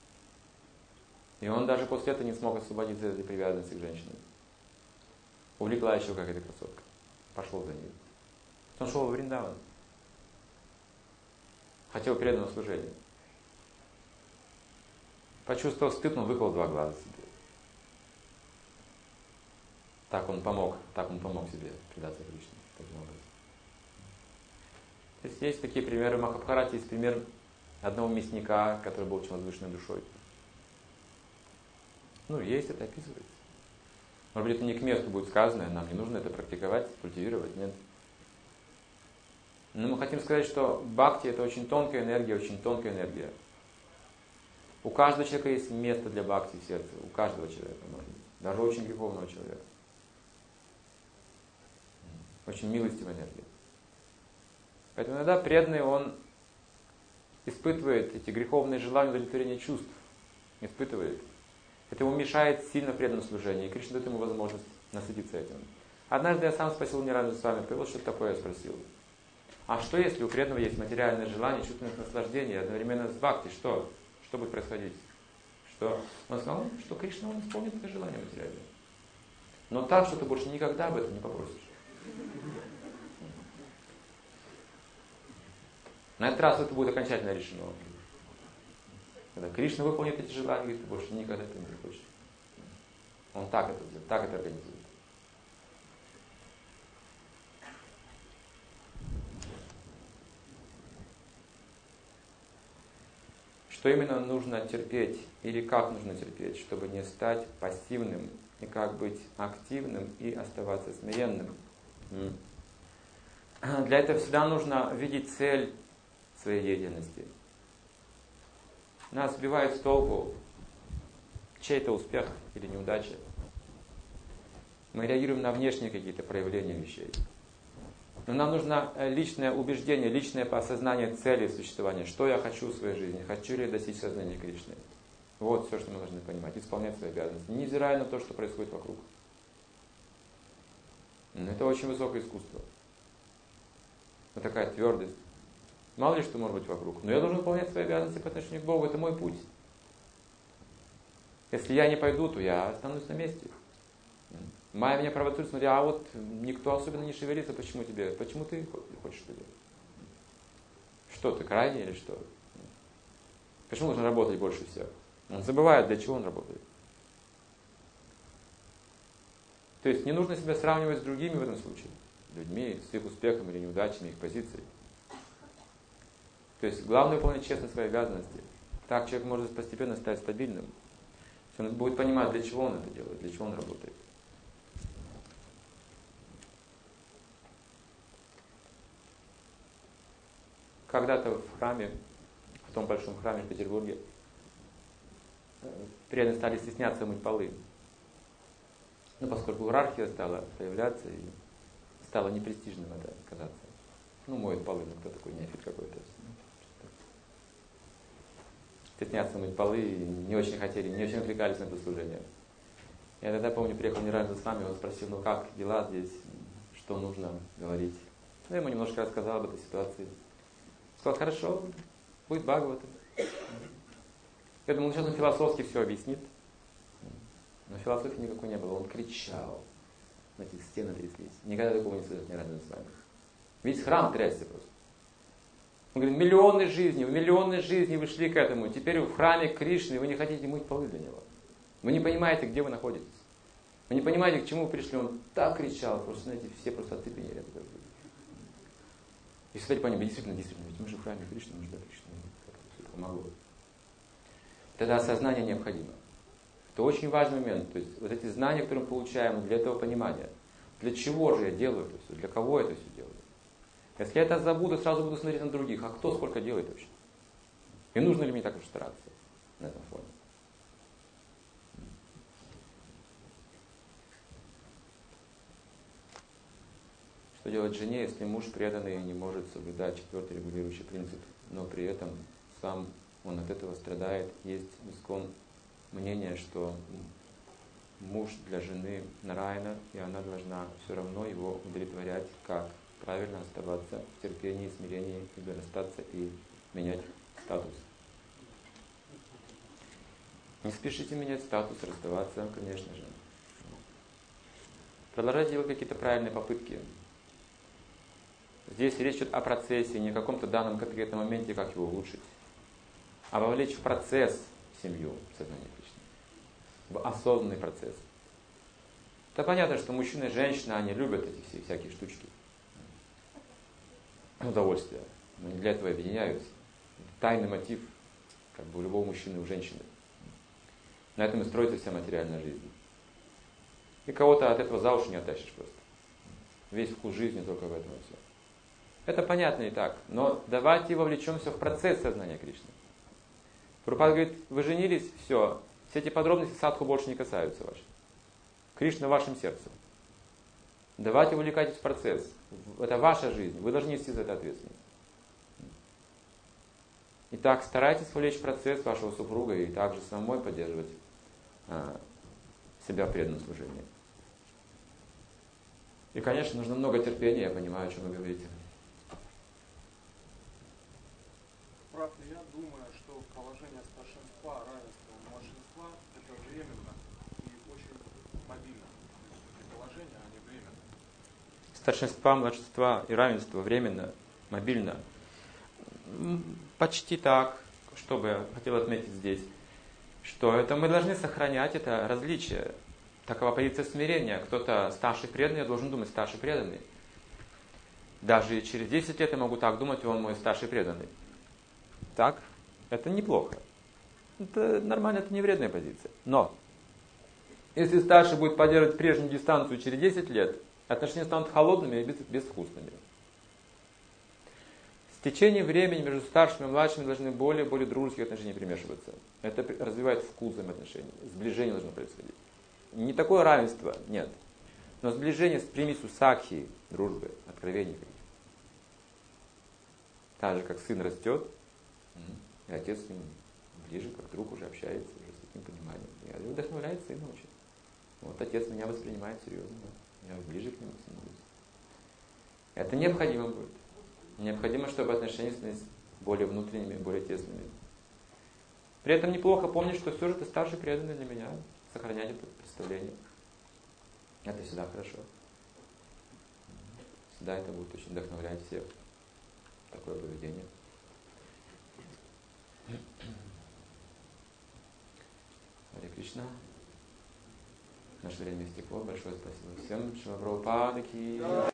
A: И он даже после этого не смог освободиться от этой привязанности к женщине. Увлекла еще какая-то красотка. Пошел за ней. Он шел во Вриндаван. Хотел преданного служения. Почувствовал стыд, он выколол два глаза себе. Так он помог, так он помог себе предаться Кришне. Таким образом. То есть есть такие примеры. В Махабхарате есть пример одного мясника, который был очень возвышенной душой. Ну, есть, это описывается. Может быть, это не к месту будет сказано, нам не нужно это практиковать, культивировать, нет. Но мы хотим сказать, что бхакти — это очень тонкая энергия, очень тонкая энергия. У каждого человека есть место для бхакти в сердце, у каждого человека, может быть, даже очень греховного человека. Очень милостивая энергия. Поэтому иногда преданный, он испытывает эти греховные желания удовлетворения чувств, испытывает. Это ему мешает сильно в преданном служении, и Кришна дает ему возможность насытиться этим. Однажды я сам спросил Ниранджана Свами, вот что такое я спросил. А что если у преданного есть материальное желание, чувственное наслаждение, одновременно с бхакти, что? Что будет происходить? Что? Он сказал, что Кришна, он исполнит это желание материальное. Но так, что ты больше никогда об этом не попросишь. На этот раз это будет окончательно решено. Когда Кришна выполнит эти желания, говорит, ты больше никогда этого не захочешь. Он так это делает, так это организует. Что именно нужно терпеть или как нужно терпеть, чтобы не стать пассивным и как быть активным и оставаться смиренным? Для этого всегда нужно видеть цель своей деятельности. Нас сбивает с толку чей-то успех или неудача. Мы реагируем на внешние какие-то проявления вещей. Но нам нужно личное убеждение, личное осознание цели существования. Что я хочу в своей жизни? Хочу ли я достичь сознания Кришны? Вот все, что мы должны понимать. Исполнять свои обязанности, невзирая на то, что происходит вокруг. Но это очень высокое искусство. Вот такая твердость. Мало ли что может быть вокруг. Но я должен выполнять свои обязанности по отношению к Богу. Это мой путь. Если я не пойду, то я останусь на месте. Майя меня провоцирует, смотря, а вот никто особенно не шевелится, почему тебе? Почему ты хочешь это делать? Что, ты крайний или что? Почему нужно работать больше всех? Он забывает, для чего он работает. То есть не нужно себя сравнивать с другими в этом случае. Людьми, с их успехом или неудачами, их позицией. То есть главное выполнять честно свои обязанности. Так человек может постепенно стать стабильным. Он будет понимать, для чего он это делает, для чего он работает. Когда-то в храме, в том большом храме в Петербурге, преданные стали стесняться мыть полы. Ну, поскольку иерархия стала появляться, и стало непрестижным это казаться. Ну, моет полы, ну кто такой неофит какой-то. Стесняться мыть полы, и не очень хотели, не очень отвлекались на это служение. Я тогда, помню, приехал ни разу с вами, он спросил, ну как дела здесь, что нужно говорить. Ну, я ему немножко рассказал об этой ситуации. Сказал, хорошо, будет Бхагавата. Я думал, сейчас он философски все объяснит. Но философии никакой не было, он кричал. Знаете, стены тряслись. Никогда такого не слышал ни разу с вами. Весь храм трясся просто. Он говорит, миллионы жизней, в миллионы жизней вы шли к этому. Теперь в храме Кришны, вы не хотите мыть полы для него. Вы не понимаете, где вы находитесь. Вы не понимаете, к чему вы пришли. Он так кричал, просто, знаете, все просто оцепенели. И кстати, поняли, действительно, действительно, ведь мы же в храме Кришны, мы же до Кришны. Как это помогло. Тогда осознание необходимо. Это очень важный момент. То есть вот эти знания, которые мы получаем, для этого понимания. Для чего же я делаю это все? Для кого я это все делаю? Если я это забуду, сразу буду смотреть на других. А кто сколько делает вообще? И нужно ли мне так уж стараться на этом фоне? Что делать жене, если муж преданный не может соблюдать четвертый регулирующий принцип, но при этом сам он от этого страдает? Есть искон мнение, что муж для жены Нараяна, и она должна все равно его удовлетворять, как правильно оставаться в терпении, смирении, или расстаться и менять статус. Не спешите менять статус, расставаться, конечно же. Продолжайте делать какие-то правильные попытки. Здесь речь идет о процессе, не о каком-то данном конкретном моменте, как его улучшить, а вовлечь в процесс семью, сознание Кришны, в осознанный процесс. Это понятно, что мужчина и женщина, они любят эти все всякие штучки. Удовольствие. Но не для этого объединяются. Тайный мотив, как бы у любого мужчины и у женщины. На этом и строится вся материальная жизнь. И кого-то от этого за уши не оттащишь просто. Весь вкус жизни только в этом и все. Это понятно и так. Но давайте вовлечемся в процесс сознания Кришны. Прабхупада говорит, вы женились, все, все эти подробности садху больше не касаются ваших. Кришна в вашем сердце. Давайте увлекайтесь в процесс. Это ваша жизнь, вы должны нести за это ответственность. Итак, старайтесь вовлечь в процесс вашего супруга и также самой поддерживать а, себя в преданном служении. И, конечно, нужно много терпения, я понимаю, о чем вы говорите.
C: Прав ли я, думаю, что положение старшинства, равенства, младшинства это временно и очень мобильно. И положение, а не временно.
A: Старшинства, младшинства и равенство временно, мобильно. Почти так, что бы я хотел отметить здесь, что это мы должны сохранять это различие. Такова позиция смирения. Кто-то старший преданный, я должен думать старший преданный. Даже через десять лет я могу так думать, он мой старший преданный. Так, это неплохо. Это нормально, это не вредная позиция. Но, если старший будет поддерживать прежнюю дистанцию через десять лет, отношения станут холодными и без, безвкусными. С течением времени между старшими и младшими должны более и более дружеские отношения примешиваться. Это развивает вкус взаимоотношений. Сближение должно происходить. Не такое равенство, нет. Но сближение с примесью сакхи, дружбы, откровений. Так же, как сын растет, и отец с ним ближе, как друг уже общается, уже с таким пониманием. И вдохновляет сына очень. Вот отец меня воспринимает серьезно, да. Я ближе к нему становлюсь. Это необходимо будет. Необходимо, чтобы отношения становились более внутренними, более тесными. При этом неплохо помнить, что все же ты старший преданный для меня. Сохранять это представление. Это всегда хорошо. Всегда это будет очень вдохновлять всех. Такое поведение. Харе Кришна. Наше время истекло. Большое спасибо всем. Шрила Прабхупада ки.